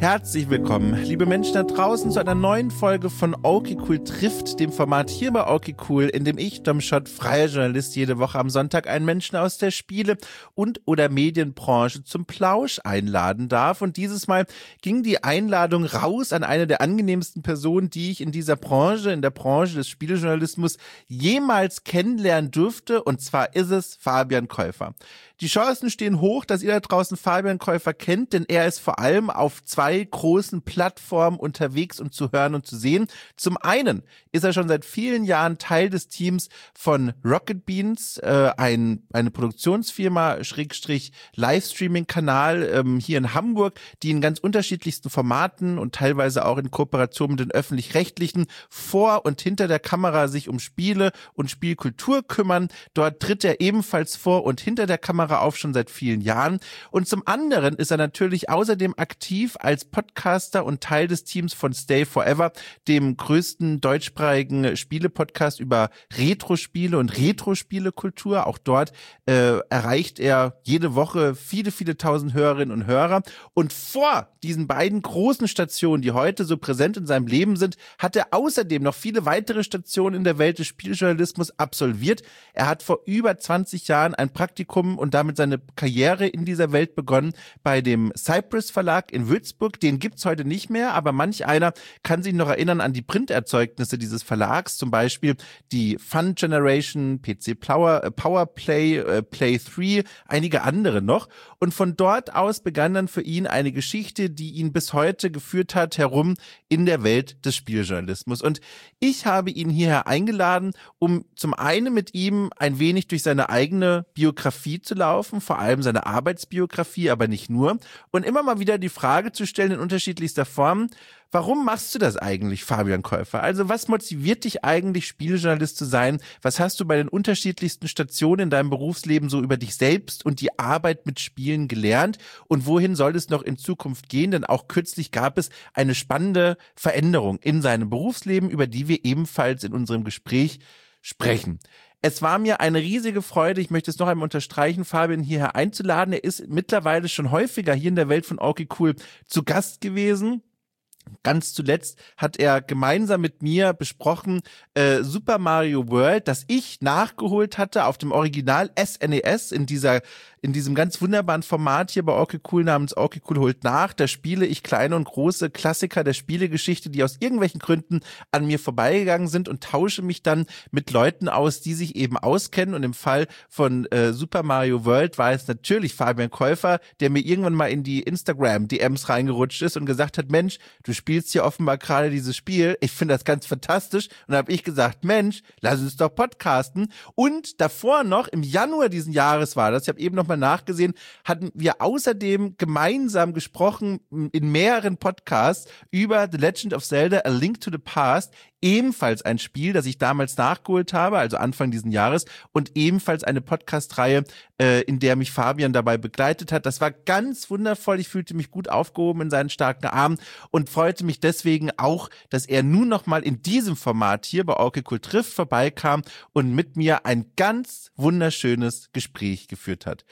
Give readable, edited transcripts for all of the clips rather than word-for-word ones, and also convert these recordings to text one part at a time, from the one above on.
Herzlich willkommen, liebe Menschen da draußen, zu einer neuen Folge von Okay Cool trifft, dem Format hier bei Okay Cool, in dem ich, Dom Schott, freier Journalist, jede Woche am Sonntag einen Menschen aus der Spiele- und oder Medienbranche zum Plausch einladen darf. Und dieses Mal ging die Einladung raus an eine der angenehmsten Personen, die ich in dieser Branche, in der Branche des Spielejournalismus jemals kennenlernen durfte. Und zwar ist es Fabian Käufer. Die Chancen stehen hoch, dass ihr da draußen Fabian Käufer kennt, denn er ist vor allem auf zwei großen Plattformen unterwegs und zu hören und zu sehen. Zum einen ist er schon seit vielen Jahren Teil des Teams von Rocket Beans, eine Produktionsfirma, Schrägstrich Livestreaming-Kanal hier in Hamburg, die in ganz unterschiedlichsten Formaten und teilweise auch in Kooperation mit den Öffentlich-Rechtlichen vor und hinter der Kamera sich um Spiele und Spielkultur kümmern. Dort tritt er ebenfalls vor und hinter der Kamera auf, schon seit vielen Jahren. Und zum anderen ist er natürlich außerdem aktiv als Podcaster und Teil des Teams von Stay Forever, dem größten deutschsprachigen Spiele-Podcast über Retro-Spiele und Retro-Spiele-Kultur. Auch dort erreicht er jede Woche viele, viele tausend Hörerinnen und Hörer. Und vor diesen beiden großen Stationen, die heute so präsent in seinem Leben sind, hat er außerdem noch viele weitere Stationen in der Welt des Spieljournalismus absolviert. Er hat vor über 20 Jahren ein Praktikum und damit seine Karriere in dieser Welt begonnen bei dem Cypress Verlag in Würzburg. Den gibt's heute nicht mehr, aber manch einer kann sich noch erinnern an die Printerzeugnisse dieses Verlags, zum Beispiel die Fun Generation, PC Powerplay, Play 3, einige andere noch. Und von dort aus begann dann für ihn eine Geschichte, die ihn bis heute geführt hat, herum in der Welt des Spieljournalismus. Und ich habe ihn hierher eingeladen, um zum einen mit ihm ein wenig durch seine eigene Biografie zu laufen, vor allem seine Arbeitsbiografie, aber nicht nur, und immer mal wieder die Frage zu stellen in unterschiedlichster Form: Warum machst du das eigentlich, Fabian Käufer? Also was motiviert dich eigentlich, Spielejournalist zu sein? Was hast du bei den unterschiedlichsten Stationen in deinem Berufsleben so über dich selbst und die Arbeit mit Spielen gelernt? Und wohin soll es noch in Zukunft gehen? Denn auch kürzlich gab es eine spannende Veränderung in seinem Berufsleben, über die wir ebenfalls in unserem Gespräch sprechen. Es war mir eine riesige Freude, ich möchte es noch einmal unterstreichen, Fabian hierher einzuladen. Er ist mittlerweile schon häufiger hier in der Welt von Okay Cool zu Gast gewesen. Ganz zuletzt hat er gemeinsam mit mir besprochen Super Mario World, das ich nachgeholt hatte auf dem Original SNES in diesem ganz wunderbaren Format hier bei Okay Cool namens Okay Cool holt nach. Da spiele ich kleine und große Klassiker der Spielegeschichte, die aus irgendwelchen Gründen an mir vorbeigegangen sind, und tausche mich dann mit Leuten aus, die sich eben auskennen. Und im Fall von Super Mario World war es natürlich Fabian Käufer, der mir irgendwann mal in die Instagram-DMs reingerutscht ist und gesagt hat: Mensch, du spielst hier offenbar gerade dieses Spiel, ich finde das ganz fantastisch. Und da habe ich gesagt: Mensch, lass uns doch podcasten. Und davor noch, im Januar diesen Jahres war das, ich habe eben noch mal nachgesehen, hatten wir außerdem gemeinsam gesprochen in mehreren Podcasts über The Legend of Zelda: A Link to the Past, ebenfalls ein Spiel, das ich damals nachgeholt habe, also Anfang diesen Jahres, und ebenfalls eine Podcast-Reihe, in der mich Fabian dabei begleitet hat. Das war ganz wundervoll, ich fühlte mich gut aufgehoben in seinen starken Armen und freute mich deswegen auch, dass er nun nochmal in diesem Format hier bei Okay Cool trifft vorbeikam und mit mir ein ganz wunderschönes Gespräch geführt hat.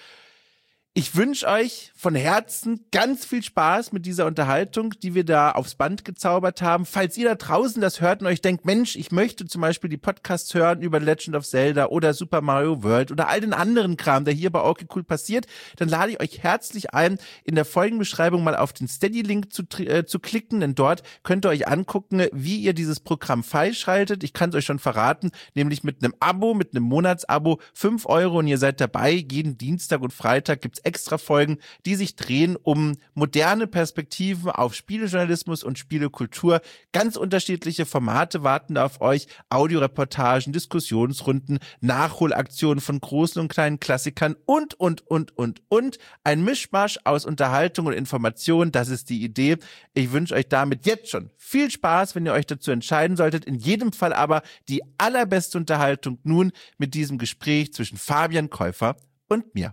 Ich wünsche euch von Herzen ganz viel Spaß mit dieser Unterhaltung, die wir da aufs Band gezaubert haben. Falls ihr da draußen das hört und euch denkt: Mensch, ich möchte zum Beispiel die Podcasts hören über Legend of Zelda oder Super Mario World oder all den anderen Kram, der hier bei Okay Cool passiert, dann lade ich euch herzlich ein, in der Folgenbeschreibung mal auf den Steady-Link zu klicken, denn dort könnt ihr euch angucken, wie ihr dieses Programm freischaltet. Ich kann es euch schon verraten, nämlich mit einem Abo, mit einem Monatsabo, 5 Euro, und ihr seid dabei. Jeden Dienstag und Freitag gibt's extra Folgen, die sich drehen um moderne Perspektiven auf Spielejournalismus und Spielekultur. Ganz unterschiedliche Formate warten da auf euch: Audioreportagen, Diskussionsrunden, Nachholaktionen von großen und kleinen Klassikern und. Ein Mischmasch aus Unterhaltung und Information, das ist die Idee. Ich wünsche euch damit jetzt schon viel Spaß, wenn ihr euch dazu entscheiden solltet. In jedem Fall aber die allerbeste Unterhaltung nun mit diesem Gespräch zwischen Fabian Käufer und mir.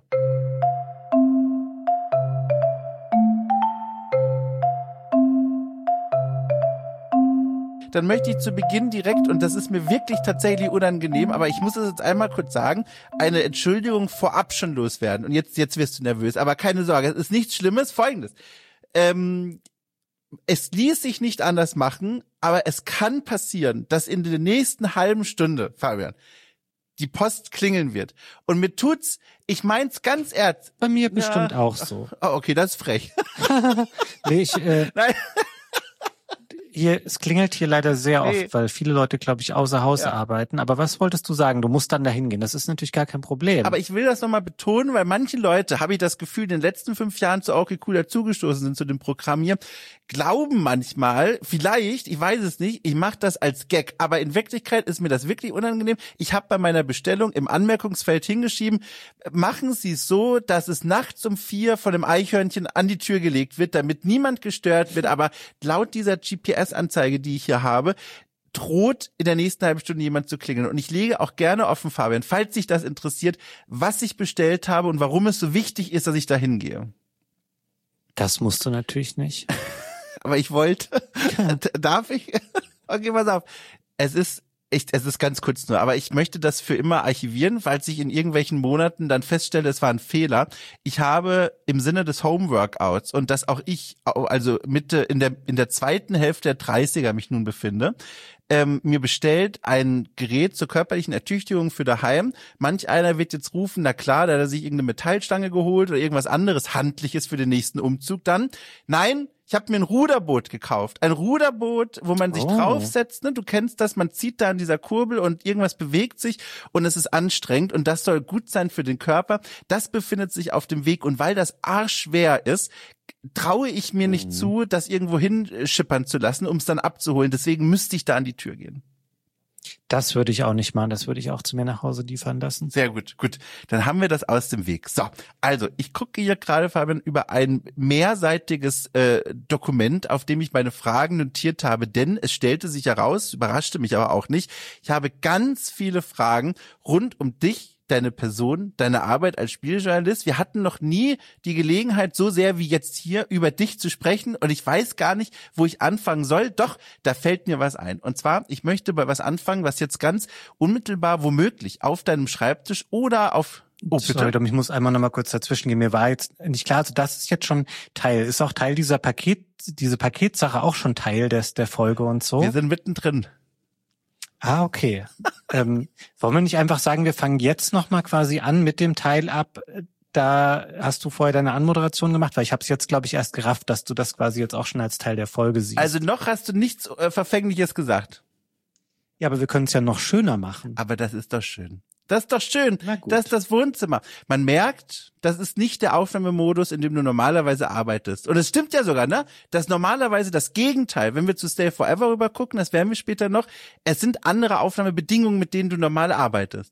Dann möchte ich zu Beginn direkt, und das ist mir wirklich tatsächlich unangenehm, aber ich muss es jetzt einmal kurz sagen, eine Entschuldigung vorab schon loswerden. Und jetzt wirst du nervös, aber keine Sorge, es ist nichts Schlimmes. Folgendes: es ließ sich nicht anders machen, aber es kann passieren, dass in der nächsten halben Stunde, Fabian, die Post klingeln wird. Und mir tut's, ich mein's ganz ernst. Bei mir bestimmt auch so. Oh, okay, das ist frech. Nee, Nein. Es klingelt hier leider sehr oft, weil viele Leute, glaube ich, außer Haus arbeiten. Aber was wolltest du sagen? Du musst dann dahin gehen. Das ist natürlich gar kein Problem. Aber ich will das nochmal betonen, weil manche Leute, habe ich das Gefühl, in den letzten 5 Jahren zu Okay Cool dazugestoßen sind zu dem Programm hier, glauben manchmal, vielleicht, ich weiß es nicht, ich mache das als Gag, aber in Wirklichkeit ist mir das wirklich unangenehm. Ich habe bei meiner Bestellung im Anmerkungsfeld hingeschrieben, machen Sie es so, dass es nachts um 4 von dem Eichhörnchen an die Tür gelegt wird, damit niemand gestört wird, aber laut dieser GPS-Anzeige, die ich hier habe, droht in der nächsten halben Stunde jemand zu klingeln. Und ich lege auch gerne offen, Fabian, falls sich das interessiert, was ich bestellt habe und warum es so wichtig ist, dass ich da hingehe. Das musst du natürlich nicht. Aber ich wollte. Darf ich? Okay, pass auf. Es ist ganz kurz nur, aber ich möchte das für immer archivieren, falls ich in irgendwelchen Monaten dann feststelle, es war ein Fehler. Ich habe im Sinne des Homeworkouts und dass auch ich, also Mitte in der zweiten Hälfte der 30er mich nun befinde, mir bestellt ein Gerät zur körperlichen Ertüchtigung für daheim. Manch einer wird jetzt rufen, na klar, da hat er sich irgendeine Metallstange geholt oder irgendwas anderes Handliches für den nächsten Umzug dann. Nein, ich habe mir ein Ruderboot gekauft. Ein Ruderboot, wo man sich draufsetzt. Ne? Du kennst das, man zieht da an dieser Kurbel und irgendwas bewegt sich und es ist anstrengend und das soll gut sein für den Körper. Das befindet sich auf dem Weg und weil das arschschwer ist, traue ich mir nicht zu, das irgendwo hinschippern zu lassen, um es dann abzuholen. Deswegen müsste ich da an die Tür gehen. Das würde ich auch nicht machen. Das würde ich auch zu mir nach Hause liefern lassen. Sehr gut, gut. Dann haben wir das aus dem Weg. So, also ich gucke hier gerade, Fabian, über ein mehrseitiges Dokument, auf dem ich meine Fragen notiert habe, denn es stellte sich heraus, überraschte mich aber auch nicht, ich habe ganz viele Fragen rund um dich, deine Person, deine Arbeit als Spielejournalist. Wir hatten noch nie die Gelegenheit, so sehr wie jetzt hier über dich zu sprechen und ich weiß gar nicht, wo ich anfangen soll. Doch, da fällt mir was ein. Und zwar, ich möchte bei was anfangen, was jetzt ganz unmittelbar womöglich auf deinem Schreibtisch oder auf... Oh, bitte. Sorry, ich muss einmal noch mal kurz dazwischen gehen. Mir war jetzt nicht klar, also das ist jetzt schon ist auch Teil dieser diese Paketsache auch schon Teil der Folge und so? Wir sind mittendrin. Ah, okay. Wollen wir nicht einfach sagen, wir fangen jetzt nochmal quasi an mit dem Teil ab? Da hast du vorher deine Anmoderation gemacht, weil ich habe es jetzt, glaube ich, erst gerafft, dass du das quasi jetzt auch schon als Teil der Folge siehst. Also noch hast du nichts Verfängliches gesagt. Ja, aber wir können es ja noch schöner machen. Aber das ist doch schön. Das ist doch schön. Das ist das Wohnzimmer. Man merkt, das ist nicht der Aufnahmemodus, in dem du normalerweise arbeitest. Und es stimmt ja sogar, ne? Das ist normalerweise das Gegenteil. Wenn wir zu Stay Forever rüber gucken, das werden wir später noch, es sind andere Aufnahmebedingungen, mit denen du normal arbeitest.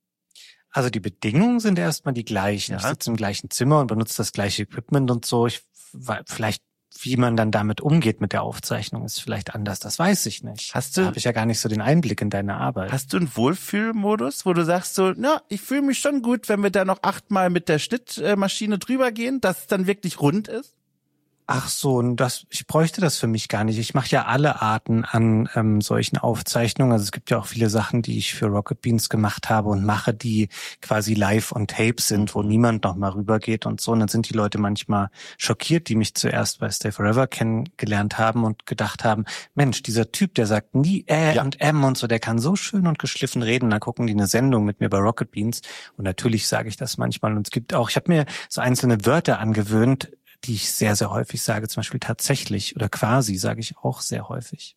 Also die Bedingungen sind erstmal die gleichen. Ja. Ich sitze im gleichen Zimmer und benutze das gleiche Equipment und so. Vielleicht wie man dann damit umgeht mit der Aufzeichnung, ist vielleicht anders. Das weiß ich nicht. Da habe ich ja gar nicht so den Einblick in deine Arbeit. Hast du einen Wohlfühlmodus, wo du sagst so, na, ich fühle mich schon gut, wenn wir da noch 8-mal mit der Schnittmaschine drüber gehen, dass es dann wirklich rund ist? Ach so, ich bräuchte das für mich gar nicht. Ich mache ja alle Arten an solchen Aufzeichnungen. Also es gibt ja auch viele Sachen, die ich für Rocket Beans gemacht habe und mache, die quasi live on tape sind, wo niemand noch mal rübergeht und so. Und dann sind die Leute manchmal schockiert, die mich zuerst bei Stay Forever kennengelernt haben und gedacht haben, Mensch, dieser Typ, der sagt nie und und so, der kann so schön und geschliffen reden. Und dann gucken die eine Sendung mit mir bei Rocket Beans. Und natürlich sage ich das manchmal. Und es gibt auch, ich habe mir so einzelne Wörter angewöhnt, die ich sehr, sehr häufig sage, zum Beispiel tatsächlich oder quasi sage ich auch sehr häufig.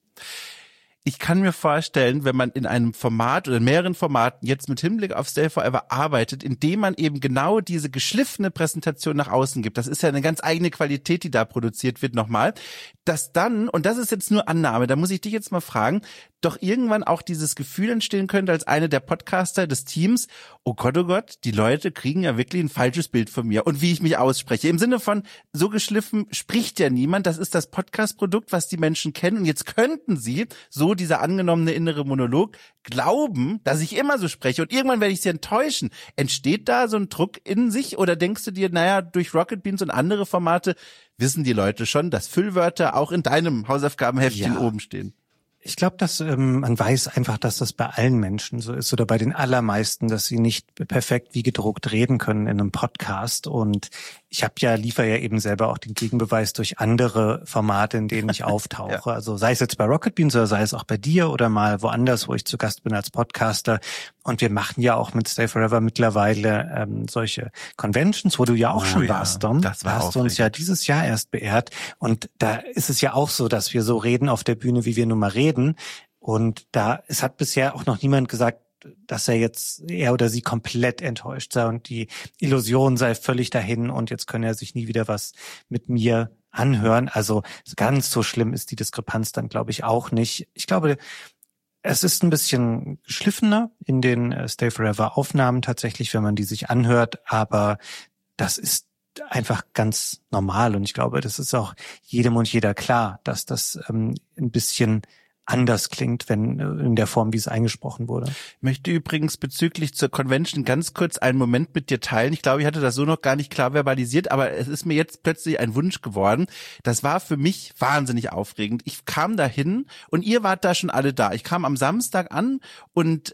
Ich kann mir vorstellen, wenn man in einem Format oder in mehreren Formaten jetzt mit Hinblick auf Stay Forever arbeitet, indem man eben genau diese geschliffene Präsentation nach außen gibt, das ist ja eine ganz eigene Qualität, die da produziert wird nochmal, dass dann, und das ist jetzt nur Annahme, da muss ich dich jetzt mal fragen, doch irgendwann auch dieses Gefühl entstehen könnte als eine der Podcaster des Teams, oh Gott, die Leute kriegen ja wirklich ein falsches Bild von mir und wie ich mich ausspreche. Im Sinne von, so geschliffen spricht ja niemand, das ist das Podcast-Produkt, was die Menschen kennen und jetzt könnten sie, so dieser angenommene innere Monolog, glauben, dass ich immer so spreche und irgendwann werde ich sie enttäuschen. Entsteht da so ein Druck in sich oder denkst du dir, naja, durch Rocket Beans und andere Formate wissen die Leute schon, dass Füllwörter auch in deinem Hausaufgabenheftchen oben stehen? Ich glaube, dass man weiß einfach, dass das bei allen Menschen so ist oder bei den allermeisten, dass sie nicht perfekt wie gedruckt reden können in einem Podcast. Und ich liefere ja eben selber auch den Gegenbeweis durch andere Formate, in denen ich auftauche. Ja. Also sei es jetzt bei Rocket Beans oder sei es auch bei dir oder mal woanders, wo ich zu Gast bin als Podcaster. Und wir machen ja auch mit Stay Forever mittlerweile solche Conventions, wo du ja auch schon warst, Dom. Das war hast du uns ja dieses Jahr erst beehrt. Und da ist es ja auch so, dass wir so reden auf der Bühne, wie wir nun mal reden. Und es hat bisher auch noch niemand gesagt, dass er oder sie komplett enttäuscht sei und die Illusion sei völlig dahin und jetzt könne er sich nie wieder was mit mir anhören. Also ganz so schlimm ist die Diskrepanz dann, glaube ich, auch nicht. Ich glaube, es ist ein bisschen geschliffener in den Stay Forever Aufnahmen tatsächlich, wenn man die sich anhört, aber das ist einfach ganz normal und ich glaube, das ist auch jedem und jeder klar, dass das ein bisschen anders klingt, wenn in der Form, wie es eingesprochen wurde. Ich möchte übrigens bezüglich zur Convention ganz kurz einen Moment mit dir teilen. Ich glaube, ich hatte das so noch gar nicht klar verbalisiert, aber es ist mir jetzt plötzlich ein Wunsch geworden. Das war für mich wahnsinnig aufregend. Ich kam dahin und ihr wart da schon alle da. Ich kam am Samstag an und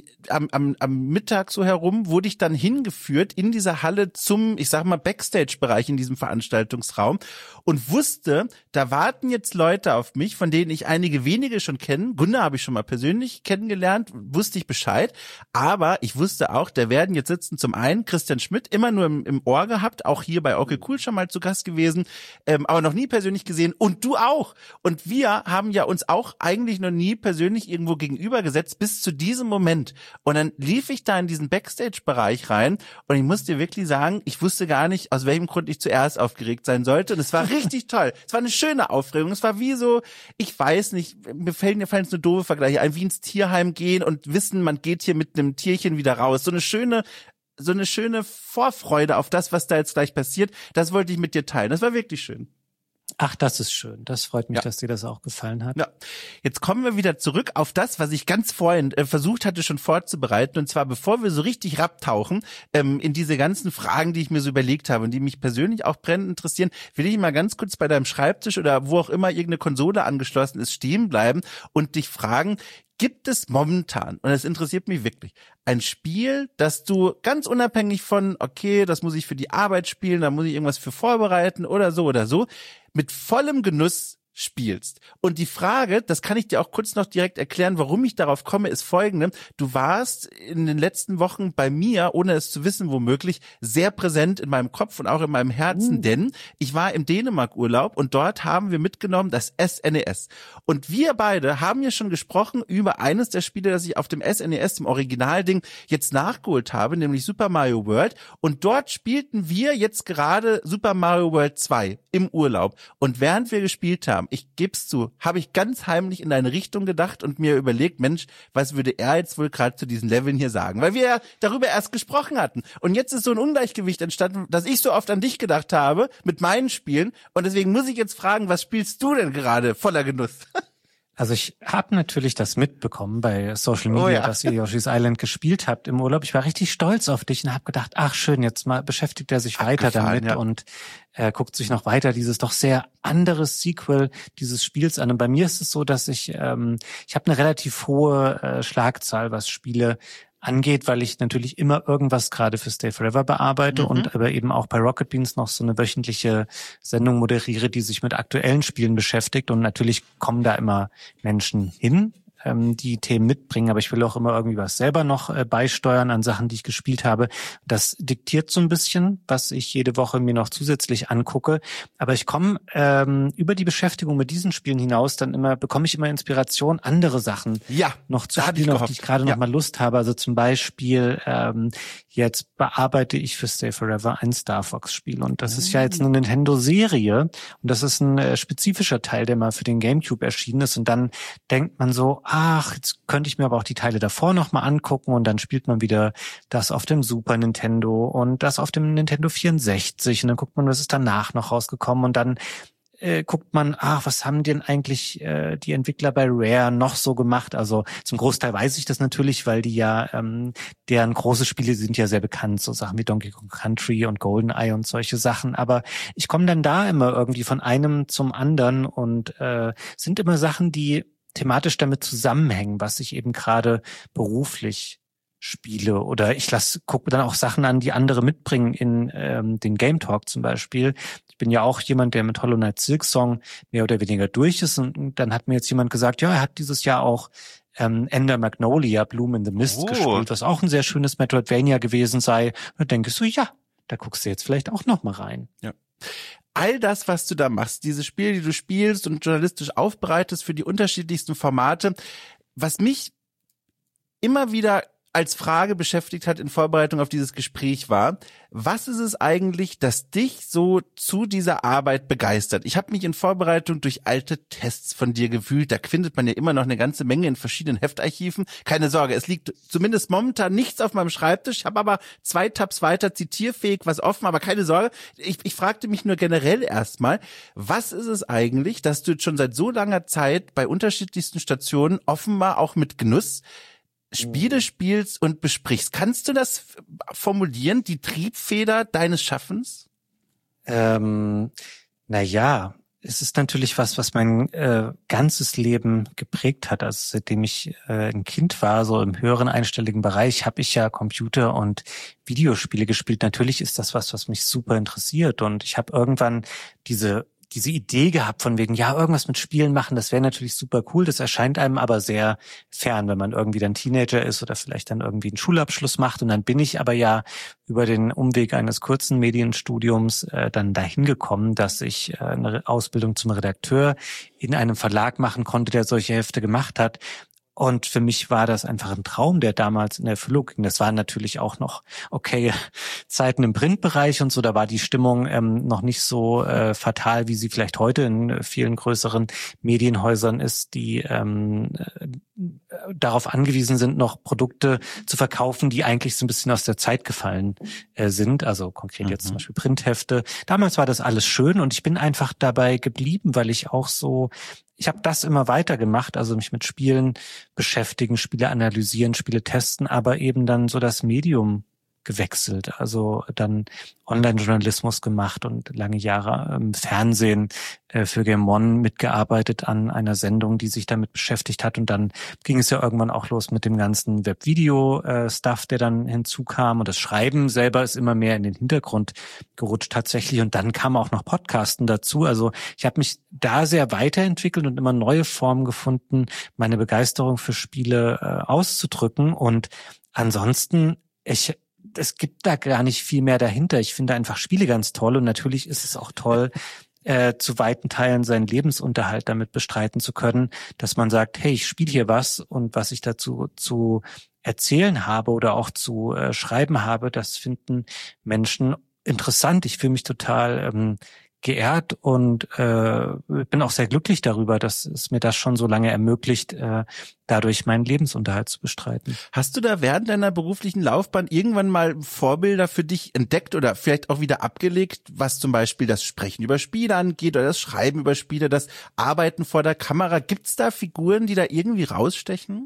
am Mittag so herum wurde ich dann hingeführt in dieser Halle zum, ich sag mal, Backstage-Bereich in diesem Veranstaltungsraum und wusste, da warten jetzt Leute auf mich, von denen ich einige wenige schon kennen. Gunnar habe ich schon mal persönlich kennengelernt, wusste ich Bescheid, aber ich wusste auch, da werden jetzt sitzen zum einen Christian Schmidt, immer nur im Ohr gehabt, auch hier bei Okay Cool schon mal zu Gast gewesen, aber noch nie persönlich gesehen und du auch. Und wir haben ja uns auch eigentlich noch nie persönlich irgendwo gegenübergesetzt bis zu diesem Moment. Und dann lief ich da in diesen Backstage-Bereich rein und ich muss dir wirklich sagen, ich wusste gar nicht, aus welchem Grund ich zuerst aufgeregt sein sollte und es war richtig toll. Es war eine schöne Aufregung. Es war wie so, ich weiß nicht, mir fallen jetzt nur doofe Vergleiche ein, wie ins Tierheim gehen und wissen, man geht hier mit einem Tierchen wieder raus. So eine schöne Vorfreude auf das, was da jetzt gleich passiert. Das wollte ich mit dir teilen. Das war wirklich schön. Ach, das ist schön. Das freut mich, dass dir das auch gefallen hat. Ja. Jetzt kommen wir wieder zurück auf das, was ich ganz vorhin versucht hatte schon vorzubereiten. Und zwar, bevor wir so richtig rabtauchen in diese ganzen Fragen, die ich mir so überlegt habe und die mich persönlich auch brennend interessieren, will ich mal ganz kurz bei deinem Schreibtisch oder wo auch immer irgendeine Konsole angeschlossen ist, stehen bleiben und dich fragen, gibt es momentan, und das interessiert mich wirklich, ein Spiel, das du ganz unabhängig von, okay, das muss ich für die Arbeit spielen, da muss ich irgendwas für vorbereiten oder so, mit vollem Genuss spielst. Und die Frage, das kann ich dir auch kurz noch direkt erklären, warum ich darauf komme, ist folgende. Du warst in den letzten Wochen bei mir, ohne es zu wissen womöglich, sehr präsent in meinem Kopf und auch in meinem Herzen, denn ich war im Dänemark-Urlaub und dort haben wir mitgenommen das SNES. Und wir beide haben ja schon gesprochen über eines der Spiele, das ich auf dem SNES, dem Originalding, jetzt nachgeholt habe, nämlich Super Mario World. Und dort spielten wir jetzt gerade Super Mario World 2 im Urlaub. Und während wir gespielt haben, ich geb's zu, habe ich ganz heimlich in deine Richtung gedacht und mir überlegt, Mensch, was würde er jetzt wohl gerade zu diesen Leveln hier sagen? Weil wir ja darüber erst gesprochen hatten. Und jetzt ist so ein Ungleichgewicht entstanden, dass ich so oft an dich gedacht habe mit meinen Spielen. Und deswegen muss ich jetzt fragen, was spielst du denn gerade voller Genuss? Also ich habe natürlich das mitbekommen bei Social Media, dass ihr Yoshi's Island gespielt habt im Urlaub. Ich war richtig stolz auf dich und habe gedacht, ach schön, jetzt mal beschäftigt er sich weiter damit und guckt sich noch weiter dieses doch sehr anderes Sequel dieses Spiels an. Und bei mir ist es so, dass ich habe eine relativ hohe Schlagzahl, was Spiele angeht, weil ich natürlich immer irgendwas gerade für Stay Forever bearbeite und aber eben auch bei Rocket Beans noch so eine wöchentliche Sendung moderiere, die sich mit aktuellen Spielen beschäftigt. Und natürlich kommen da immer Menschen hin, die Themen mitbringen, aber ich will auch immer irgendwie was selber noch beisteuern an Sachen, die ich gespielt habe. Das diktiert so ein bisschen, was ich jede Woche mir noch zusätzlich angucke. Aber ich komme über die Beschäftigung mit diesen Spielen hinaus bekomme ich immer Inspiration, andere Sachen noch zu spielen, auf die ich gerade noch mal Lust habe. Also zum Beispiel jetzt bearbeite ich für Stay Forever ein Star Fox Spiel und das ist ja jetzt eine Nintendo-Serie und das ist ein spezifischer Teil, der mal für den GameCube erschienen ist und dann denkt man so, ach, jetzt könnte ich mir aber auch die Teile davor noch mal angucken und dann spielt man wieder das auf dem Super Nintendo und das auf dem Nintendo 64 und dann guckt man, was ist danach noch rausgekommen und dann guckt man, was haben denn eigentlich die Entwickler bei Rare noch so gemacht? Also zum Großteil weiß ich das natürlich, weil die ja, deren große Spiele sind ja sehr bekannt, so Sachen wie Donkey Kong Country und GoldenEye und solche Sachen. Aber ich komme dann da immer irgendwie von einem zum anderen und sind immer Sachen, die thematisch damit zusammenhängen, was ich eben gerade beruflich spiele. Oder ich gucke dann auch Sachen an, die andere mitbringen in den Game Talk zum Beispiel. Ich bin ja auch jemand, der mit Hollow Knight Silksong mehr oder weniger durch ist. Und dann hat mir jetzt jemand gesagt, ja, er hat dieses Jahr auch Ender Magnolia, Bloom in the Mist gespielt, was auch ein sehr schönes Metroidvania gewesen sei. Und da denke ich so, ja, da guckst du jetzt vielleicht auch noch mal rein. Ja. All das, was du da machst, diese Spiele, die du spielst und journalistisch aufbereitest für die unterschiedlichsten Formate, was mich immer wieder als Frage beschäftigt hat in Vorbereitung auf dieses Gespräch war, was ist es eigentlich, das dich so zu dieser Arbeit begeistert? Ich habe mich in Vorbereitung durch alte Tests von dir gewühlt, da findet man ja immer noch eine ganze Menge in verschiedenen Heftarchiven. Keine Sorge, es liegt zumindest momentan nichts auf meinem Schreibtisch, ich habe aber 2 Tabs weiter zitierfähig was offen, aber keine Sorge, ich fragte mich nur generell erstmal, was ist es eigentlich, dass du jetzt schon seit so langer Zeit bei unterschiedlichsten Stationen offenbar auch mit Genuss Spiele spielst und besprichst. Kannst du das formulieren, die Triebfeder deines Schaffens? Naja, es ist natürlich was mein ganzes Leben geprägt hat. Also seitdem ich ein Kind war, so im höheren einstelligen Bereich, habe ich ja Computer- und Videospiele gespielt. Natürlich ist das was mich super interessiert. Und ich habe irgendwann diese Idee gehabt von wegen, ja, irgendwas mit Spielen machen, das wäre natürlich super cool. Das erscheint einem aber sehr fern, wenn man irgendwie dann Teenager ist oder vielleicht dann irgendwie einen Schulabschluss macht. Und dann bin ich aber ja über den Umweg eines kurzen Medienstudiums dann dahin gekommen, dass ich eine Ausbildung zum Redakteur in einem Verlag machen konnte, der solche Hefte gemacht hat. Und für mich war das einfach ein Traum, der damals in Erfüllung ging. Das waren natürlich auch noch okay Zeiten im Printbereich und so. Da war die Stimmung noch nicht so fatal, wie sie vielleicht heute in vielen größeren Medienhäusern ist, die darauf angewiesen sind, noch Produkte zu verkaufen, die eigentlich so ein bisschen aus der Zeit gefallen sind. Also konkret jetzt zum Beispiel Printhefte. Damals war das alles schön und ich bin einfach dabei geblieben, weil ich habe das immer weiter gemacht, also mich mit Spielen beschäftigen, Spiele analysieren, Spiele testen, aber eben dann so das Medium gewechselt, also dann Online-Journalismus gemacht und lange Jahre im Fernsehen für Game One mitgearbeitet an einer Sendung, die sich damit beschäftigt hat, und dann ging es ja irgendwann auch los mit dem ganzen Web-Video-Stuff, der dann hinzukam, und das Schreiben selber ist immer mehr in den Hintergrund gerutscht tatsächlich, und dann kam auch noch Podcasten dazu. Also ich habe mich da sehr weiterentwickelt und immer neue Formen gefunden, meine Begeisterung für Spiele auszudrücken, und ansonsten es gibt da gar nicht viel mehr dahinter. Ich finde einfach Spiele ganz toll, und natürlich ist es auch toll, zu weiten Teilen seinen Lebensunterhalt damit bestreiten zu können, dass man sagt, hey, ich spiele hier was, und was ich dazu zu erzählen habe oder auch zu schreiben habe, das finden Menschen interessant. Ich fühle mich total geehrt und bin auch sehr glücklich darüber, dass es mir das schon so lange ermöglicht, dadurch meinen Lebensunterhalt zu bestreiten. Hast du da während deiner beruflichen Laufbahn irgendwann mal Vorbilder für dich entdeckt oder vielleicht auch wieder abgelegt, was zum Beispiel das Sprechen über Spiele angeht oder das Schreiben über Spiele, das Arbeiten vor der Kamera? Gibt's da Figuren, die da irgendwie rausstechen?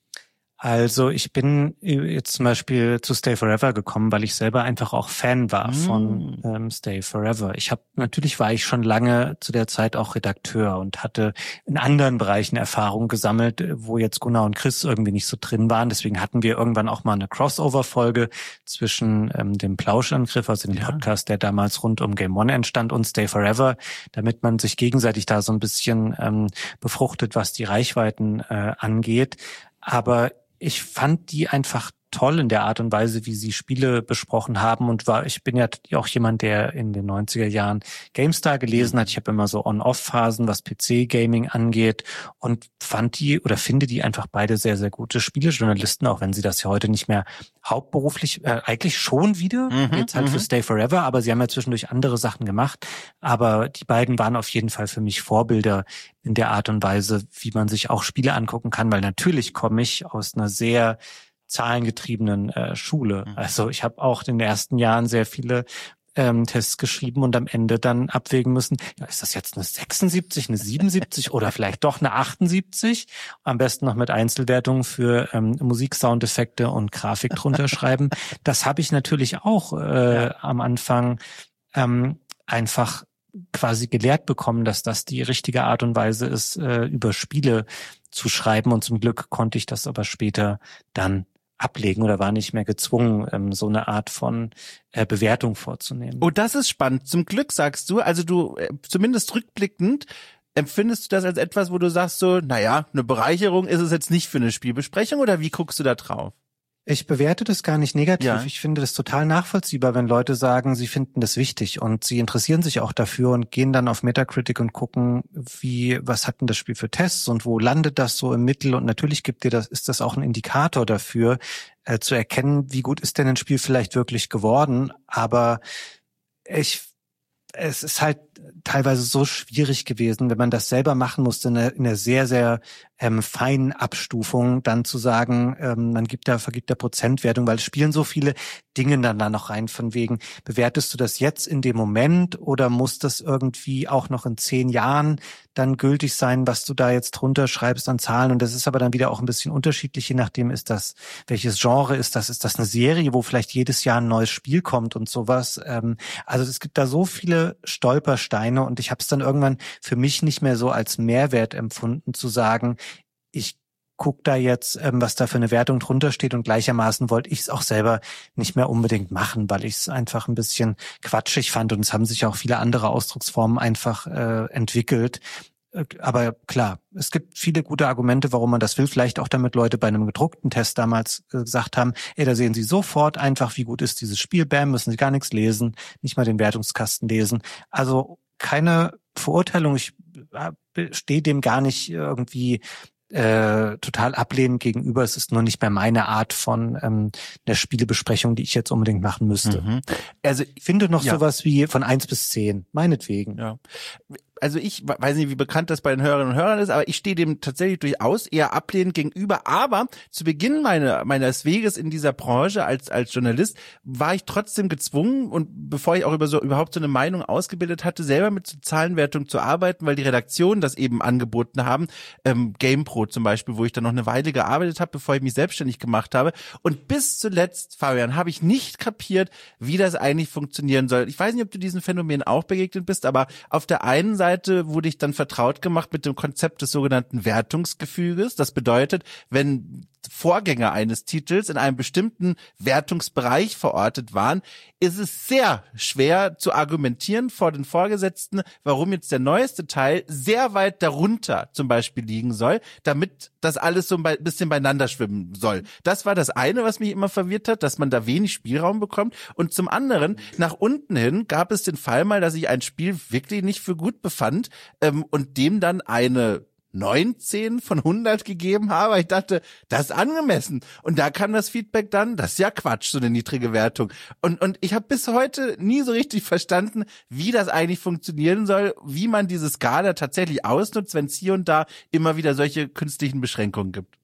Also ich bin jetzt zum Beispiel zu Stay Forever gekommen, weil ich selber einfach auch Fan war von Stay Forever. Natürlich war ich schon lange zu der Zeit auch Redakteur und hatte in anderen Bereichen Erfahrung gesammelt, wo jetzt Gunnar und Chris irgendwie nicht so drin waren. Deswegen hatten wir irgendwann auch mal eine Crossover-Folge zwischen dem Plauschangriff, also dem Podcast, der damals rund um Game One entstand, und Stay Forever, damit man sich gegenseitig da so ein bisschen befruchtet, was die Reichweiten angeht. Aber ich fand die einfach toll in der Art und Weise, wie sie Spiele besprochen haben, und ich bin ja auch jemand, der in den 90er Jahren GameStar gelesen hat. Ich habe immer so On-Off-Phasen, was PC-Gaming angeht, und finde die einfach beide sehr, sehr gute Spielejournalisten, auch wenn sie das ja heute nicht mehr hauptberuflich, eigentlich schon wieder, jetzt halt für Stay Forever, aber sie haben ja zwischendurch andere Sachen gemacht. Aber die beiden waren auf jeden Fall für mich Vorbilder in der Art und Weise, wie man sich auch Spiele angucken kann, weil natürlich komme ich aus einer sehr zahlengetriebenen Schule. Also ich habe auch in den ersten Jahren sehr viele Tests geschrieben und am Ende dann abwägen müssen, ja, ist das jetzt eine 76, eine 77 oder vielleicht doch eine 78? Am besten noch mit Einzelwertungen für Musik-Soundeffekte und Grafik drunter schreiben. Das habe ich natürlich auch am Anfang einfach quasi gelehrt bekommen, dass das die richtige Art und Weise ist, über Spiele zu schreiben. Und zum Glück konnte ich das aber später dann ablegen oder war nicht mehr gezwungen, so eine Art von Bewertung vorzunehmen. Oh, das ist spannend. Zum Glück sagst du, also du, zumindest rückblickend, empfindest du das als etwas, wo du sagst so, naja, eine Bereicherung ist es jetzt nicht für eine Spielbesprechung, oder wie guckst du da drauf? Ich bewerte das gar nicht negativ. Ja. Ich finde das total nachvollziehbar, wenn Leute sagen, sie finden das wichtig und sie interessieren sich auch dafür und gehen dann auf Metacritic und gucken, was hat denn das Spiel für Tests und wo landet das so im Mittel, und natürlich ist das auch ein Indikator dafür, zu erkennen, wie gut ist denn ein Spiel vielleicht wirklich geworden, aber es ist halt teilweise so schwierig gewesen, wenn man das selber machen musste, in einer sehr, sehr feinen Abstufung, dann zu sagen, man vergibt der Prozentwertung, weil es spielen so viele Dinge dann da noch rein, von wegen, bewertest du das jetzt in dem Moment oder muss das irgendwie auch noch in 10 Jahren dann gültig sein, was du da jetzt drunter schreibst an Zahlen? Und das ist aber dann wieder auch ein bisschen unterschiedlich, je nachdem welches Genre ist das? Ist das eine Serie, wo vielleicht jedes Jahr ein neues Spiel kommt und sowas? Also es gibt da so viele Stolpersteine, und ich habe es dann irgendwann für mich nicht mehr so als Mehrwert empfunden, zu sagen, ich guck da jetzt, was da für eine Wertung drunter steht, und gleichermaßen wollte ich es auch selber nicht mehr unbedingt machen, weil ich es einfach ein bisschen quatschig fand, und es haben sich auch viele andere Ausdrucksformen einfach entwickelt. Aber klar, es gibt viele gute Argumente, warum man das will. Vielleicht auch, damit Leute bei einem gedruckten Test damals gesagt haben, da sehen sie sofort einfach, wie gut ist dieses Spiel, bam, müssen sie gar nichts lesen, nicht mal den Wertungskasten lesen. Also keine Verurteilung, ich stehe dem gar nicht irgendwie total ablehnend gegenüber. Es ist nur nicht mehr meine Art von der Spielebesprechung, die ich jetzt unbedingt machen müsste. Mhm. Also ich finde noch sowas wie von 1 bis 10, meinetwegen. Ja. Also ich weiß nicht, wie bekannt das bei den Hörerinnen und Hörern ist, aber ich stehe dem tatsächlich durchaus eher ablehnend gegenüber. Aber zu Beginn meines Weges in dieser Branche als Journalist war ich trotzdem gezwungen, und bevor ich auch überhaupt so eine Meinung ausgebildet hatte, selber mit so Zahlenwertung zu arbeiten, weil die Redaktionen das eben angeboten haben. GamePro zum Beispiel, wo ich dann noch eine Weile gearbeitet habe, bevor ich mich selbstständig gemacht habe. Und bis zuletzt, Fabian, habe ich nicht kapiert, wie das eigentlich funktionieren soll. Ich weiß nicht, ob du diesem Phänomen auch begegnet bist, aber auf der einen Seite wurde ich dann vertraut gemacht mit dem Konzept des sogenannten Wertungsgefüges. Das bedeutet, wenn Vorgänger eines Titels in einem bestimmten Wertungsbereich verortet waren, ist es sehr schwer zu argumentieren vor den Vorgesetzten, warum jetzt der neueste Teil sehr weit darunter zum Beispiel liegen soll, damit das alles so ein bisschen beieinander schwimmen soll. Das war das eine, was mich immer verwirrt hat, dass man da wenig Spielraum bekommt. Und zum anderen, nach unten hin gab es den Fall mal, dass ich ein Spiel wirklich nicht für gut befand und dem dann eine 19 von 100 gegeben habe. Ich dachte, das ist angemessen. Und da kam das Feedback dann, das ist ja Quatsch, so eine niedrige Wertung. Und ich habe bis heute nie so richtig verstanden, wie das eigentlich funktionieren soll, wie man diese Skala tatsächlich ausnutzt, wenn es hier und da immer wieder solche künstlichen Beschränkungen gibt.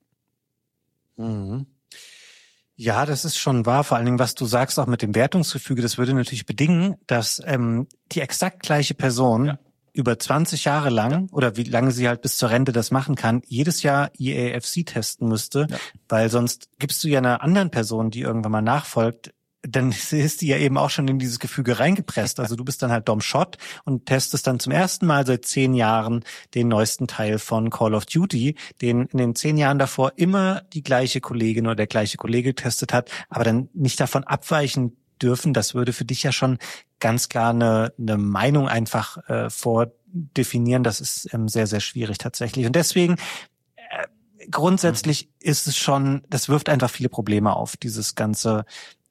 Mhm. Ja, das ist schon wahr. Vor allen Dingen, was du sagst, auch mit dem Wertungsgefüge, das würde natürlich bedingen, dass die exakt gleiche Person über 20 Jahre lang oder wie lange sie halt bis zur Rente das machen kann, jedes Jahr EAFC testen müsste, weil sonst gibst du ja einer anderen Person, die irgendwann mal nachfolgt, dann ist die ja eben auch schon in dieses Gefüge reingepresst. Also du bist dann halt Dom Schott und testest dann zum ersten Mal seit 10 Jahren den neuesten Teil von Call of Duty, den in den 10 Jahren davor immer die gleiche Kollegin oder der gleiche Kollege getestet hat, aber dann nicht davon abweichen dürfen. Das würde für dich ja schon ganz klar eine Meinung einfach vordefinieren. Das ist sehr, sehr schwierig tatsächlich. Und deswegen grundsätzlich ist es schon, das wirft einfach viele Probleme auf, dieses ganze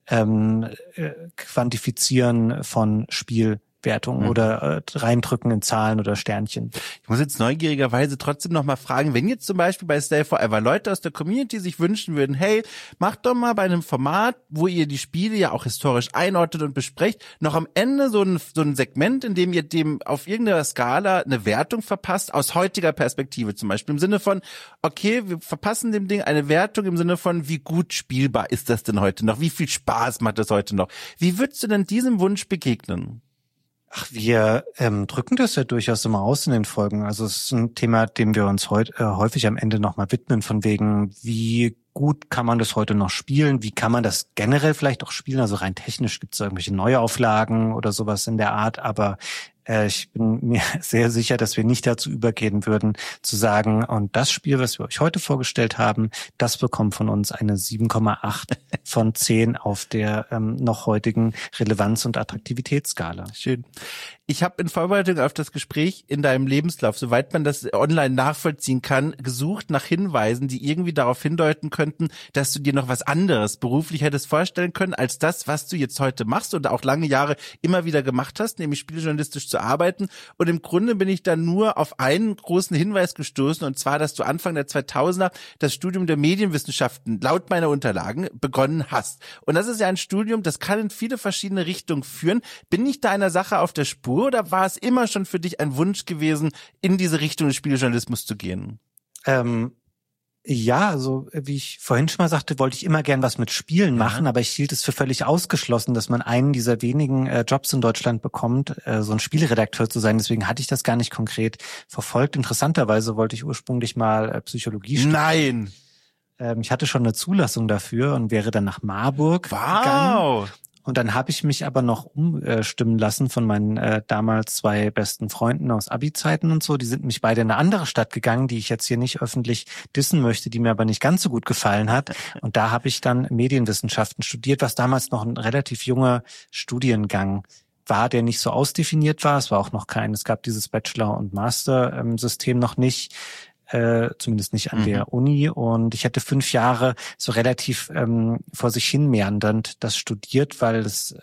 Quantifizieren von Spielwertungen oder reindrücken in Zahlen oder Sternchen. Ich muss jetzt neugierigerweise trotzdem noch mal fragen, wenn jetzt zum Beispiel bei Stay Forever Leute aus der Community sich wünschen würden, hey, macht doch mal bei einem Format, wo ihr die Spiele ja auch historisch einordnet und besprecht, noch am Ende so ein Segment, in dem ihr dem auf irgendeiner Skala eine Wertung verpasst, aus heutiger Perspektive zum Beispiel, im Sinne von, okay, wir verpassen dem Ding eine Wertung im Sinne von, wie gut spielbar ist das denn heute noch, wie viel Spaß macht das heute noch. Wie würdest du denn diesem Wunsch begegnen? Ach, wir drücken das ja durchaus immer aus in den Folgen. Also es ist ein Thema, dem wir uns heute häufig am Ende nochmal widmen, von wegen, wie gut kann man das heute noch spielen, wie kann man das generell vielleicht auch spielen. Also rein technisch gibt es irgendwelche Neuauflagen oder sowas in der Art, aber Ich bin mir sehr sicher, dass wir nicht dazu übergehen würden, zu sagen, und das Spiel, was wir euch heute vorgestellt haben, das bekommt von uns eine 7,8 von 10 auf der noch heutigen Relevanz- und Attraktivitätsskala. Schön. Ich habe in Vorbereitung auf das Gespräch in deinem Lebenslauf, soweit man das online nachvollziehen kann, gesucht nach Hinweisen, die irgendwie darauf hindeuten könnten, dass du dir noch was anderes beruflich hättest vorstellen können, als das, was du jetzt heute machst und auch lange Jahre immer wieder gemacht hast, nämlich spielejournalistisch zu arbeiten. Und im Grunde bin ich dann nur auf einen großen Hinweis gestoßen, und zwar, dass du Anfang der 2000er das Studium der Medienwissenschaften laut meiner Unterlagen begonnen hast. Und das ist ja ein Studium, das kann in viele verschiedene Richtungen führen. Bin ich da einer Sache auf der Spur, oder war es immer schon für dich ein Wunsch gewesen, in diese Richtung des Spielejournalismus zu gehen? Ja, also wie ich vorhin schon mal sagte, wollte ich immer gern was mit Spielen machen, aber ich hielt es für völlig ausgeschlossen, dass man einen dieser wenigen Jobs in Deutschland bekommt, so ein Spieleredakteur zu sein. Deswegen hatte ich das gar nicht konkret verfolgt. Interessanterweise wollte ich ursprünglich mal Psychologie studieren. Nein! Ich hatte schon eine Zulassung dafür und wäre dann nach Marburg gegangen. Und dann habe ich mich aber noch umstimmen lassen von meinen damals 2 besten Freunden aus Abi-Zeiten und so. Die sind mich beide in eine andere Stadt gegangen, die ich jetzt hier nicht öffentlich dissen möchte, die mir aber nicht ganz so gut gefallen hat. Und da habe ich dann Medienwissenschaften studiert, was damals noch ein relativ junger Studiengang war, der nicht so ausdefiniert war. Es war auch noch es gab dieses Bachelor- und Master-System noch nicht. Zumindest nicht an der Uni, und ich hätte 5 Jahre so relativ vor sich hin meandernd das studiert, weil es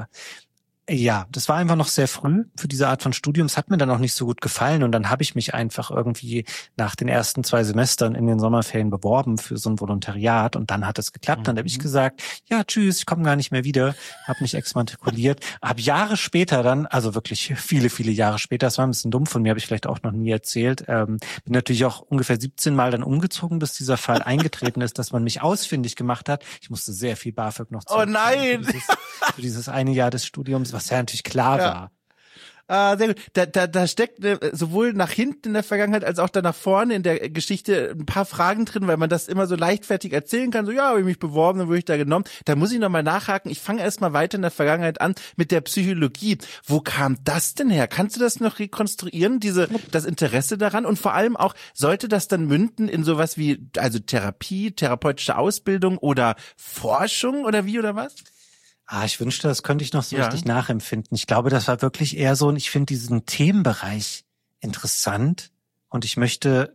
das war einfach noch sehr früh für diese Art von Studium. Es hat mir dann auch nicht so gut gefallen, und dann habe ich mich einfach irgendwie nach den ersten 2 Semestern in den Sommerferien beworben für so ein Volontariat, und dann hat es geklappt. Dann habe ich gesagt, ja, tschüss, ich komme gar nicht mehr wieder, habe mich exmatrikuliert. Habe Jahre später dann, also wirklich viele, viele Jahre später, das war ein bisschen dumm von mir, habe ich vielleicht auch noch nie erzählt, bin natürlich auch ungefähr 17 Mal dann umgezogen, bis dieser Fall eingetreten ist, dass man mich ausfindig gemacht hat. Ich musste sehr viel BAföG noch zahlen. Oh nein! Für dieses eine Jahr des Studiums, was ja natürlich klar war. Sehr gut. Da steckt sowohl nach hinten in der Vergangenheit als auch da nach vorne in der Geschichte ein paar Fragen drin, weil man das immer so leichtfertig erzählen kann. So, ja, habe ich mich beworben, dann wurde ich da genommen. Da muss ich nochmal nachhaken. Ich fange erstmal weiter in der Vergangenheit an mit der Psychologie. Wo kam das denn her? Kannst du das noch rekonstruieren, das Interesse daran? Und vor allem auch, sollte das dann münden in sowas wie, also Therapie, therapeutische Ausbildung oder Forschung oder wie oder was? Ich wünschte, das könnte ich noch so richtig nachempfinden. Ich glaube, das war wirklich eher so, und ich finde diesen Themenbereich interessant, und ich möchte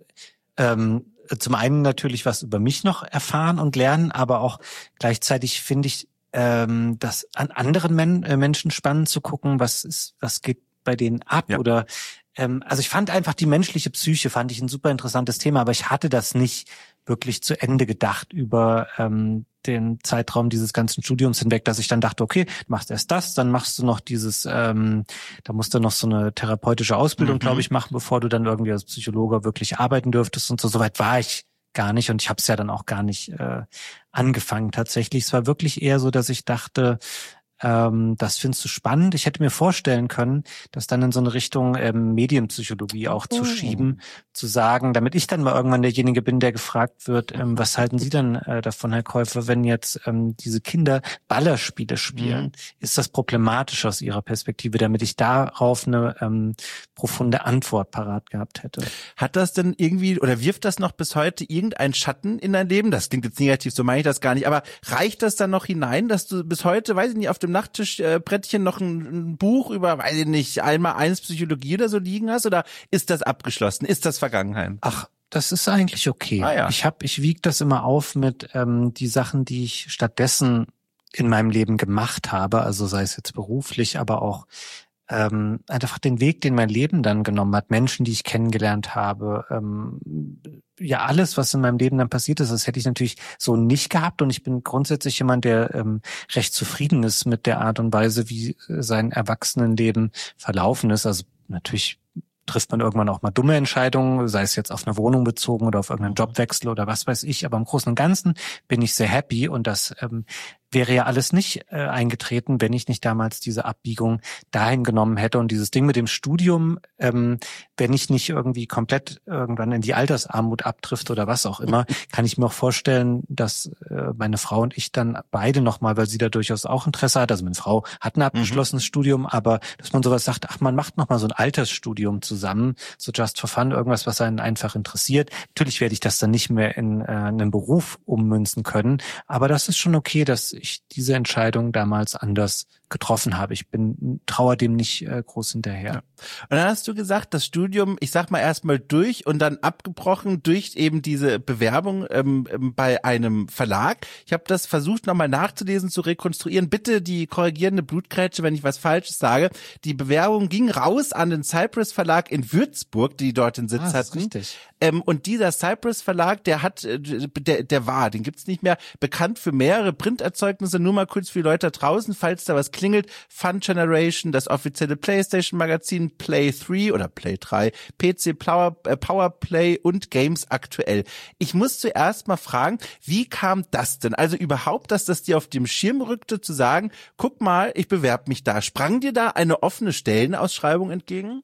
zum einen natürlich was über mich noch erfahren und lernen, aber auch gleichzeitig finde ich das an anderen Menschen spannend zu gucken, was geht bei denen ab, oder also ich fand einfach die menschliche Psyche, fand ich ein super interessantes Thema, aber ich hatte das nicht wirklich zu Ende gedacht über den Zeitraum dieses ganzen Studiums hinweg, dass ich dann dachte, okay, du machst erst das, dann machst du noch dieses, da musst du noch so eine therapeutische Ausbildung, glaube ich, machen, bevor du dann irgendwie als Psychologe wirklich arbeiten dürftest und so. Soweit war ich gar nicht, und ich habe es ja dann auch gar nicht angefangen tatsächlich. Es war wirklich eher so, dass ich dachte, das findest du spannend. Ich hätte mir vorstellen können, das dann in so eine Richtung Medienpsychologie auch zu schieben, zu sagen, damit ich dann mal irgendwann derjenige bin, der gefragt wird, was halten Sie denn davon, Herr Käufer, wenn jetzt diese Kinder Ballerspiele spielen? Ist das problematisch aus Ihrer Perspektive, damit ich darauf eine profunde Antwort parat gehabt hätte? Hat das denn irgendwie, oder wirft das noch bis heute irgendeinen Schatten in dein Leben? Das klingt jetzt negativ, so meine ich das gar nicht, aber reicht das dann noch hinein, dass du bis heute, weiß ich nicht, auf dem Nachttischbrettchen noch ein Buch über, weiß ich nicht, einmal eins Psychologie oder so liegen hast, oder ist das abgeschlossen? Ist das Vergangenheit? Ach, das ist eigentlich okay. Ich wiege das immer auf mit die Sachen, die ich stattdessen in meinem Leben gemacht habe, also sei es jetzt beruflich, aber auch einfach den Weg, den mein Leben dann genommen hat, Menschen, die ich kennengelernt habe, alles, was in meinem Leben dann passiert ist, das hätte ich natürlich so nicht gehabt, und ich bin grundsätzlich jemand, der recht zufrieden ist mit der Art und Weise, wie sein Erwachsenenleben verlaufen ist. Also natürlich trifft man irgendwann auch mal dumme Entscheidungen, sei es jetzt auf eine Wohnung bezogen oder auf irgendeinen Jobwechsel oder was weiß ich, aber im Großen und Ganzen bin ich sehr happy, und das wäre ja alles nicht eingetreten, wenn ich nicht damals diese Abbiegung dahin genommen hätte. Und dieses Ding mit dem Studium, wenn ich nicht irgendwie komplett irgendwann in die Altersarmut abtrifft oder was auch immer, kann ich mir auch vorstellen, dass meine Frau und ich dann beide nochmal, weil sie da durchaus auch Interesse hat, also meine Frau hat ein abgeschlossenes Studium, aber dass man sowas sagt, ach, man macht nochmal so ein Altersstudium zusammen, so just for fun, irgendwas, was einen einfach interessiert. Natürlich werde ich das dann nicht mehr in einen Beruf ummünzen können, aber das ist schon okay, dass ich diese Entscheidung damals anders getroffen habe. Ich traue dem nicht groß hinterher. Ja. Und dann hast du gesagt, das Studium, ich sag mal erstmal durch und dann abgebrochen durch eben diese Bewerbung bei einem Verlag. Ich habe das versucht nochmal nachzulesen, zu rekonstruieren. Bitte die korrigierende Blutgrätsche, wenn ich was Falsches sage. Die Bewerbung ging raus an den Cypress Verlag in Würzburg, die dort den Sitz hatten. Richtig. Und dieser Cypress Verlag, der war, den gibt's nicht mehr, bekannt für mehrere Printerzeugnisse. Nur mal kurz für die Leute da draußen, falls da was klingelt. Fun Generation, das offizielle PlayStation Magazin, Play 3 oder Play 3, PC Power Play und Games Aktuell. Ich muss zuerst mal fragen, wie kam das denn? Also überhaupt, dass das dir auf dem Schirm rückte, zu sagen, guck mal, ich bewerbe mich da. Sprang dir da eine offene Stellenausschreibung entgegen?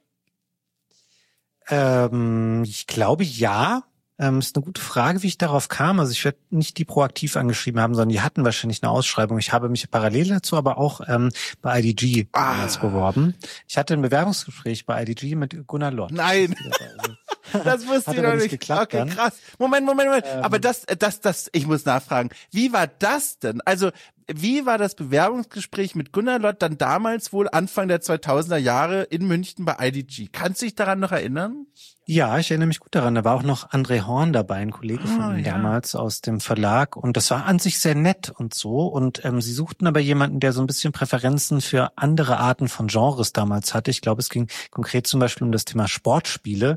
Ich glaube, ja. Ist eine gute Frage, wie ich darauf kam. Also ich werde nicht die proaktiv angeschrieben haben, sondern die hatten wahrscheinlich eine Ausschreibung. Ich habe mich parallel dazu aber auch bei IDG damals beworben. Ich hatte ein Bewerbungsgespräch bei IDG mit Gunnar Lott. Nein! Das wusste ich noch nicht. Geklappt, okay, krass. Moment. Aber das, ich muss nachfragen. Wie war das denn? Also, wie war das Bewerbungsgespräch mit Gunnar Lott dann damals wohl Anfang der 2000er Jahre in München bei IDG? Kannst du dich daran noch erinnern? Ja, ich erinnere mich gut daran. Da war auch noch André Horn dabei, ein Kollege von ihm damals aus dem Verlag. Und das war an sich sehr nett und so. Und sie suchten aber jemanden, der so ein bisschen Präferenzen für andere Arten von Genres damals hatte. Ich glaube, es ging konkret zum Beispiel um das Thema Sportspiele.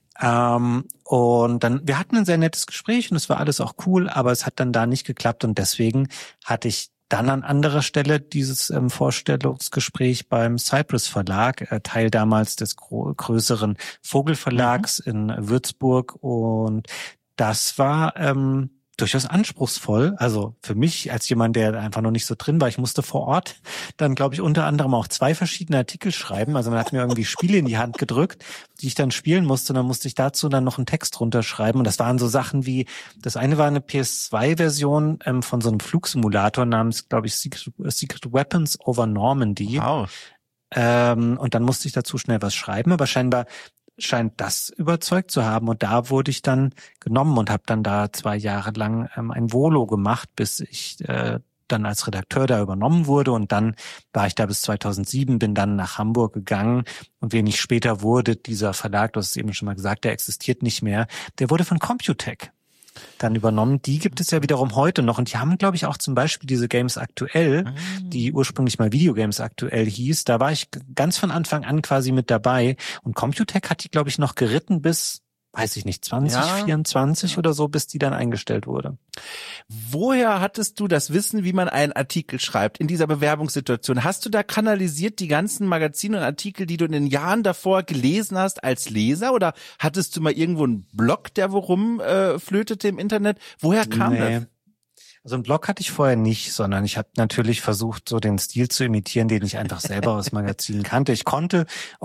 Und dann, wir hatten ein sehr nettes Gespräch und es war alles auch cool, aber es hat dann da nicht geklappt und deswegen hatte ich dann an anderer Stelle dieses Vorstellungsgespräch beim Cypress Verlag, Teil damals des größeren Vogelverlags in Würzburg, und das war durchaus anspruchsvoll. Also für mich als jemand, der einfach noch nicht so drin war, ich musste vor Ort dann, glaube ich, unter anderem auch 2 verschiedene Artikel schreiben. Also man hat mir irgendwie Spiele in die Hand gedrückt, die ich dann spielen musste. Und dann musste ich dazu dann noch einen Text runterschreiben. Und das waren so Sachen wie, das eine war eine PS2-Version von so einem Flugsimulator namens, glaube ich, Secret Weapons over Normandy. Wow. Und dann musste ich dazu schnell was schreiben. Aber scheinbar scheint das überzeugt zu haben. Und da wurde ich dann genommen und habe dann da 2 Jahre lang ein Volo gemacht, bis ich dann als Redakteur da übernommen wurde. Und dann war ich da bis 2007, bin dann nach Hamburg gegangen. Und wenig später wurde dieser Verlag, du hast es eben schon mal gesagt, der existiert nicht mehr, der wurde von Computec dann übernommen. Die gibt es ja wiederum heute noch. Und die haben, glaube ich, auch zum Beispiel diese Games Aktuell, die ursprünglich mal Videogames Aktuell hieß. Da war ich ganz von Anfang an quasi mit dabei. Und Computec hat die, glaube ich, noch geritten bis, weiß ich nicht, 2024 oder so, bis die dann eingestellt wurde. Woher hattest du das Wissen, wie man einen Artikel schreibt in dieser Bewerbungssituation? Hast du da kanalisiert die ganzen Magazine und Artikel, die du in den Jahren davor gelesen hast, als Leser? Oder hattest du mal irgendwo einen Blog, der worum flötete im Internet? Woher kam das? Also einen Blog hatte ich vorher nicht, sondern ich habe natürlich versucht, so den Stil zu imitieren, den ich einfach selber aus Magazinen kannte. Ich konnte,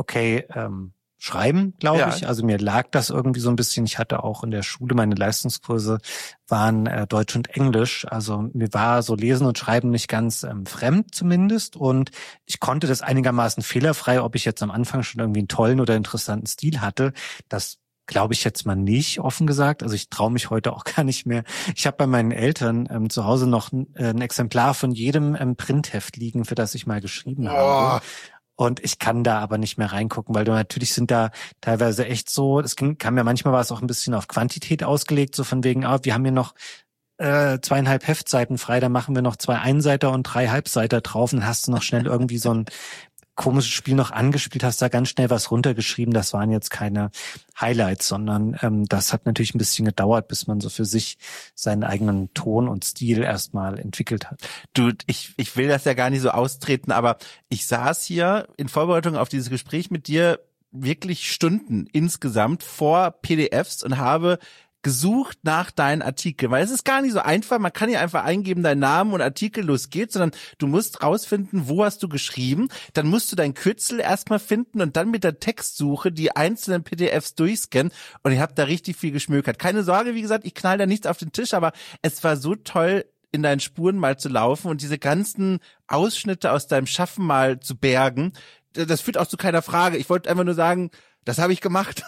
schreiben, glaube ich. Also mir lag das irgendwie so ein bisschen. Ich hatte auch in der Schule, meine Leistungskurse waren Deutsch und Englisch. Also mir war so Lesen und Schreiben nicht ganz fremd zumindest. Und ich konnte das einigermaßen fehlerfrei, ob ich jetzt am Anfang schon irgendwie einen tollen oder interessanten Stil hatte. Das glaube ich jetzt mal nicht, offen gesagt. Also ich traue mich heute auch gar nicht mehr. Ich habe bei meinen Eltern zu Hause noch ein Exemplar von jedem Printheft liegen, für das ich mal geschrieben habe. Und ich kann da aber nicht mehr reingucken, weil natürlich sind da teilweise echt so, kam ja manchmal war es auch ein bisschen auf Quantität ausgelegt, so von wegen, wir haben hier noch 2,5 Heftseiten frei, da machen wir noch 2 Einseiter und 3 Halbseiter drauf, und dann hast du noch schnell irgendwie so ein komisches Spiel noch angespielt, hast da ganz schnell was runtergeschrieben. Das waren jetzt keine Highlights, sondern das hat natürlich ein bisschen gedauert, bis man so für sich seinen eigenen Ton und Stil erstmal entwickelt hat. Du, ich will das ja gar nicht so austreten, aber ich saß hier in Vorbereitung auf dieses Gespräch mit dir wirklich Stunden insgesamt vor PDFs und habe gesucht nach deinen Artikeln, weil es ist gar nicht so einfach, man kann ja einfach eingeben, deinen Namen und Artikel, los geht's, sondern du musst rausfinden, wo hast du geschrieben, dann musst du dein Kürzel erstmal finden und dann mit der Textsuche die einzelnen PDFs durchscannen und ich habe da richtig viel geschmökert. Keine Sorge, wie gesagt, ich knall da nichts auf den Tisch, aber es war so toll, in deinen Spuren mal zu laufen und diese ganzen Ausschnitte aus deinem Schaffen mal zu bergen. Das führt auch zu keiner Frage. Ich wollte einfach nur sagen, das habe ich gemacht.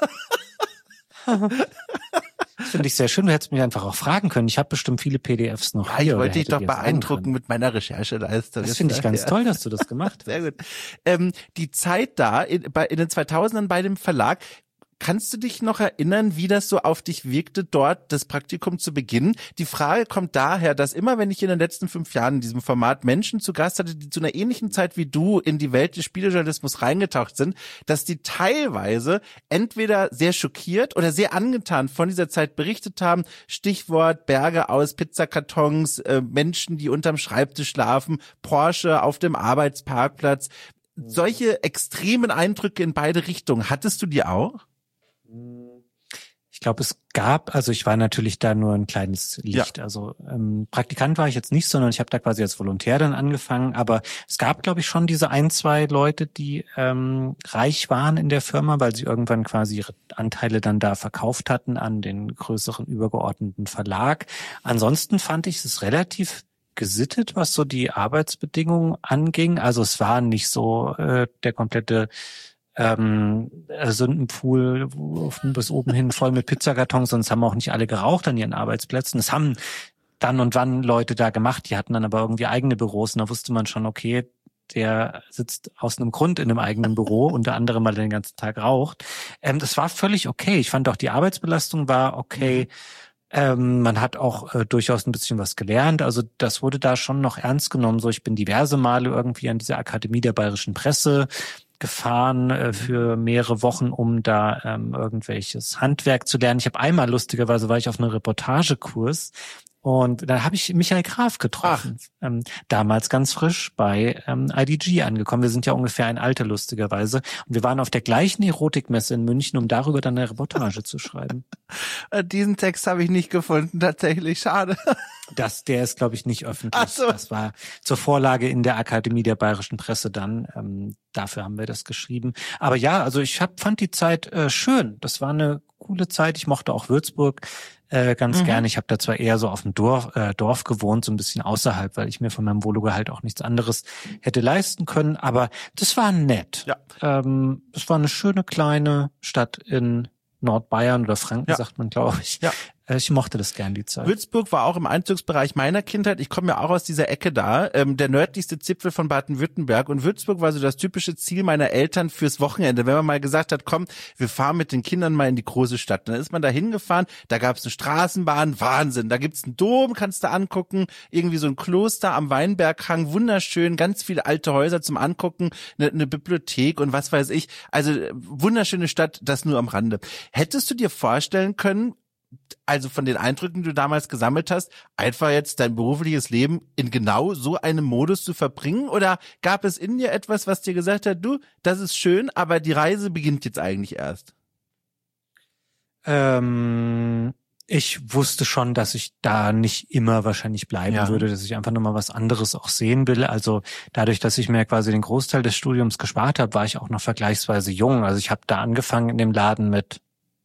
Das finde ich sehr schön. Du hättest mich einfach auch fragen können. Ich habe bestimmt viele PDFs noch. Ja, ich wollte dich doch beeindrucken mit meiner Rechercheleistung. Das finde ich ganz toll, dass du das gemacht hast. Sehr gut. Die Zeit da in den 2000ern bei dem Verlag, kannst du dich noch erinnern, wie das so auf dich wirkte, dort das Praktikum zu beginnen? Die Frage kommt daher, dass immer, wenn ich in den letzten 5 Jahren in diesem Format Menschen zu Gast hatte, die zu einer ähnlichen Zeit wie du in die Welt des Spielejournalismus reingetaucht sind, dass die teilweise entweder sehr schockiert oder sehr angetan von dieser Zeit berichtet haben. Stichwort Berge aus Pizzakartons, Menschen, die unterm Schreibtisch schlafen, Porsche auf dem Arbeitsparkplatz. Solche extremen Eindrücke in beide Richtungen. Hattest du die auch? Ich glaube, ich war natürlich da nur ein kleines Licht. Ja. Also Praktikant war ich jetzt nicht, sondern ich habe da quasi als Volontär dann angefangen. Aber es gab, glaube ich, schon diese 1, 2 Leute, die reich waren in der Firma, weil sie irgendwann quasi ihre Anteile dann da verkauft hatten an den größeren übergeordneten Verlag. Ansonsten fand ich es relativ gesittet, was so die Arbeitsbedingungen anging. Also es war nicht so der komplette Sündenpfuhl bis oben hin voll mit Pizzakartons, sonst haben auch nicht alle geraucht an ihren Arbeitsplätzen. Das haben dann und wann Leute da gemacht, die hatten dann aber irgendwie eigene Büros und da wusste man schon, okay, der sitzt aus einem Grund in einem eigenen Büro, unter anderem, weil er den ganzen Tag raucht. Das war völlig okay. Ich fand auch, die Arbeitsbelastung war okay. Man hat auch durchaus ein bisschen was gelernt. Also das wurde da schon noch ernst genommen. So, ich bin diverse Male irgendwie an dieser Akademie der Bayerischen Presse gefahren für mehrere Wochen, um da irgendwelches Handwerk zu lernen. Ich habe einmal, lustigerweise, war ich auf einem Reportagekurs und dann habe ich Michael Graf getroffen. Damals ganz frisch bei IDG angekommen. Wir sind ja ungefähr ein Alter, lustigerweise. Und wir waren auf der gleichen Erotikmesse in München, um darüber dann eine Reportage zu schreiben. Diesen Text habe ich nicht gefunden, tatsächlich. Schade. Der ist, glaube ich, nicht öffentlich. Ach so. Das war zur Vorlage in der Akademie der Bayerischen Presse dann. Dafür haben wir das geschrieben. Aber ja, also ich fand die Zeit schön. Das war eine coole Zeit. Ich mochte auch Würzburg ganz gerne. Ich habe da zwar eher so auf dem Dorf gewohnt, so ein bisschen außerhalb, weil ich mir von meinem Wohngehalt auch nichts anderes hätte leisten können. Aber das war nett. Ja. Das war eine schöne kleine Stadt in Nordbayern oder Franken, ja, sagt man, glaube ich. Ja. Ich mochte das gern, die Zeit. Würzburg war auch im Einzugsbereich meiner Kindheit. Ich komme ja auch aus dieser Ecke da, der nördlichste Zipfel von Baden-Württemberg. Und Würzburg war so das typische Ziel meiner Eltern fürs Wochenende. Wenn man mal gesagt hat, komm, wir fahren mit den Kindern mal in die große Stadt. Dann ist man da hingefahren, da gab es eine Straßenbahn, Wahnsinn. Da gibt's einen Dom, kannst du angucken, irgendwie so ein Kloster am Weinberghang, wunderschön, ganz viele alte Häuser zum Angucken, eine Bibliothek und was weiß ich. Also wunderschöne Stadt, das nur am Rande. Hättest du dir vorstellen können, also von den Eindrücken, die du damals gesammelt hast, einfach jetzt dein berufliches Leben in genau so einem Modus zu verbringen? Oder gab es in dir etwas, was dir gesagt hat, du, das ist schön, aber die Reise beginnt jetzt eigentlich erst? Ich wusste schon, dass ich da nicht immer wahrscheinlich bleiben würde, dass ich einfach nochmal was anderes auch sehen will. Also dadurch, dass ich mir quasi den Großteil des Studiums gespart habe, war ich auch noch vergleichsweise jung. Also ich habe da angefangen in dem Laden mit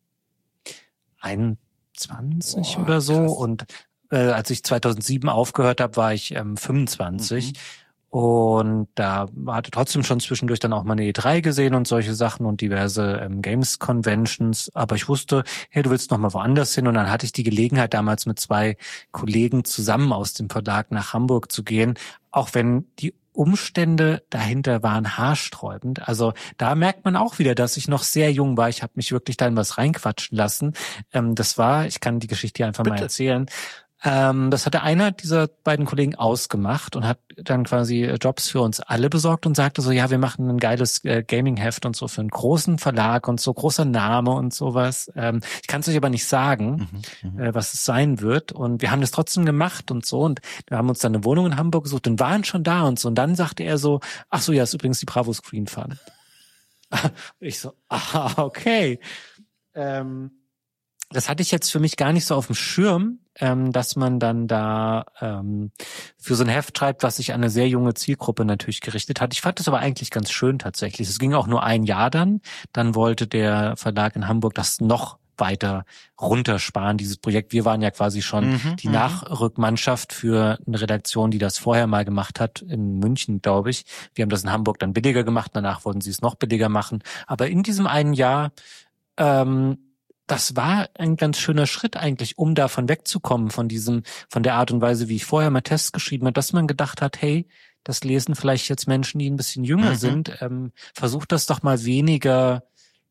21 oder so. Krass. Und als ich 2007 aufgehört habe, war ich 25. Und da hatte trotzdem schon zwischendurch dann auch mal eine E3 gesehen und solche Sachen und diverse Games-Conventions. Aber ich wusste, hey, du willst noch mal woanders hin. Und dann hatte ich die Gelegenheit, damals mit 2 Kollegen zusammen aus dem Verlag nach Hamburg zu gehen. Auch wenn die Umstände dahinter waren haarsträubend. Also da merkt man auch wieder, dass ich noch sehr jung war. Ich habe mich wirklich da in was reinquatschen lassen. Ich kann die Geschichte hier einfach mal erzählen. Das hatte einer dieser beiden Kollegen ausgemacht und hat dann quasi Jobs für uns alle besorgt und sagte so, ja, wir machen ein geiles Gaming-Heft und so für einen großen Verlag und so, großer Name und sowas. Ich kann es euch aber nicht sagen, was es sein wird. Und wir haben das trotzdem gemacht und so. Und wir haben uns dann eine Wohnung in Hamburg gesucht und waren schon da und so. Und dann sagte er so, ach so, ja, ist übrigens die Bravo Screen Fun. Ich so, aha, okay. Das hatte ich jetzt für mich gar nicht so auf dem Schirm, dass man dann da für so ein Heft schreibt, was sich an eine sehr junge Zielgruppe natürlich gerichtet hat. Ich fand das aber eigentlich ganz schön tatsächlich. Es ging auch nur ein Jahr dann. Dann wollte der Verlag in Hamburg das noch weiter runtersparen, dieses Projekt. Wir waren ja quasi schon die Nachrückmannschaft für eine Redaktion, die das vorher mal gemacht hat, in München, glaube ich. Wir haben das in Hamburg dann billiger gemacht, danach wollten sie es noch billiger machen. Aber in diesem einen Jahr, das war ein ganz schöner Schritt eigentlich, um davon wegzukommen, von der Art und Weise, wie ich vorher mal Tests geschrieben habe, dass man gedacht hat, hey, das lesen vielleicht jetzt Menschen, die ein bisschen jünger sind. Versucht das doch mal weniger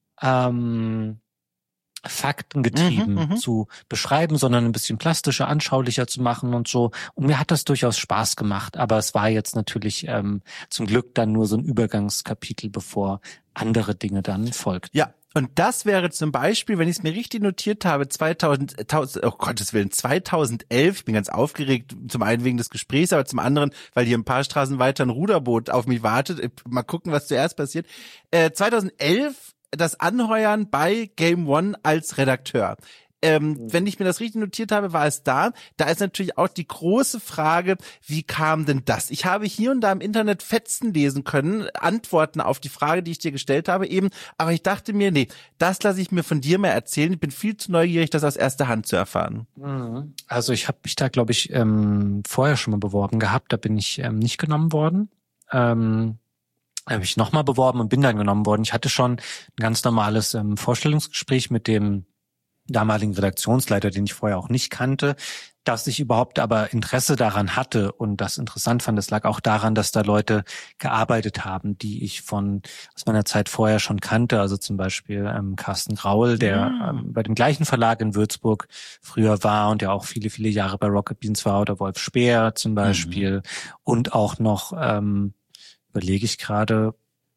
faktengetrieben zu beschreiben, sondern ein bisschen plastischer, anschaulicher zu machen und so. Und mir hat das durchaus Spaß gemacht. Aber es war jetzt natürlich zum Glück dann nur so ein Übergangskapitel, bevor andere Dinge dann folgten. Ja. Und das wäre zum Beispiel, wenn ich es mir richtig notiert habe, 2011, ich bin ganz aufgeregt, zum einen wegen des Gesprächs, aber zum anderen, weil hier ein paar Straßen weiter ein Ruderboot auf mich wartet. Mal gucken, was zuerst passiert. 2011 das Anheuern bei Game One als Redakteur. Wenn ich mir das richtig notiert habe, war es da. Da ist natürlich auch die große Frage, wie kam denn das? Ich habe hier und da im Internet Fetzen lesen können, Antworten auf die Frage, die ich dir gestellt habe eben. Aber ich dachte mir, nee, das lasse ich mir von dir mal erzählen. Ich bin viel zu neugierig, das aus erster Hand zu erfahren. Also ich habe mich da, glaube ich, vorher schon mal beworben gehabt. Da bin ich nicht genommen worden. Habe ich nochmal beworben und bin dann genommen worden. Ich hatte schon ein ganz normales Vorstellungsgespräch mit dem damaligen Redaktionsleiter, den ich vorher auch nicht kannte, dass ich überhaupt aber Interesse daran hatte und das interessant fand. Das lag auch daran, dass da Leute gearbeitet haben, die ich aus meiner Zeit vorher schon kannte. Also zum Beispiel Carsten Graul, der bei dem gleichen Verlag in Würzburg früher war und der auch viele, viele Jahre bei Rocket Beans war, oder Wolf Speer zum Beispiel. Und auch noch, überlege ich gerade,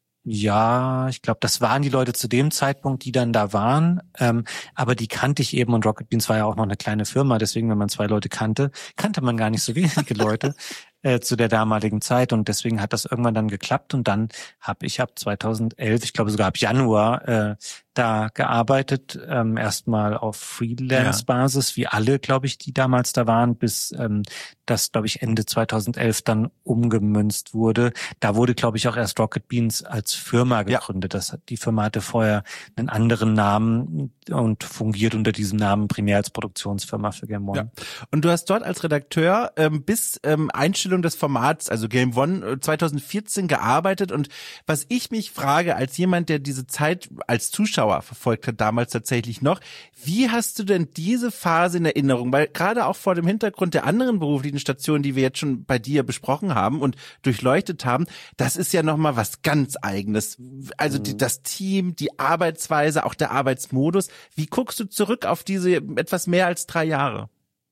ja, ich glaube, das waren die Leute zu dem Zeitpunkt, die dann da waren, aber die kannte ich eben, und Rocket Beans war ja auch noch eine kleine Firma, deswegen, wenn man 2 Leute kannte man gar nicht so wenige Leute zu der damaligen Zeit, und deswegen hat das irgendwann dann geklappt, und dann habe ich ab 2011, ich glaube sogar ab Januar, da gearbeitet, erstmal auf Freelance-Basis, wie alle, glaube ich, die damals da waren, bis das, glaube ich, Ende 2011 dann umgemünzt wurde. Da wurde, glaube ich, auch erst Rocket Beans als Firma gegründet. Die Firma hatte vorher einen anderen Namen und fungiert unter diesem Namen primär als Produktionsfirma für Game One. Ja. Und du hast dort als Redakteur bis Einstellung des Formats, also Game One 2014 gearbeitet, und was ich mich frage, als jemand, der diese Zeit als Zuschauer verfolgt hat, damals tatsächlich noch, wie hast du denn diese Phase in Erinnerung? Weil gerade auch vor dem Hintergrund der anderen beruflichen Stationen, die wir jetzt schon bei dir besprochen haben und durchleuchtet haben, das ist ja nochmal was ganz Eigenes. Also das Team, die Arbeitsweise, auch der Arbeitsmodus. Wie guckst du zurück auf diese etwas mehr als 3 Jahre?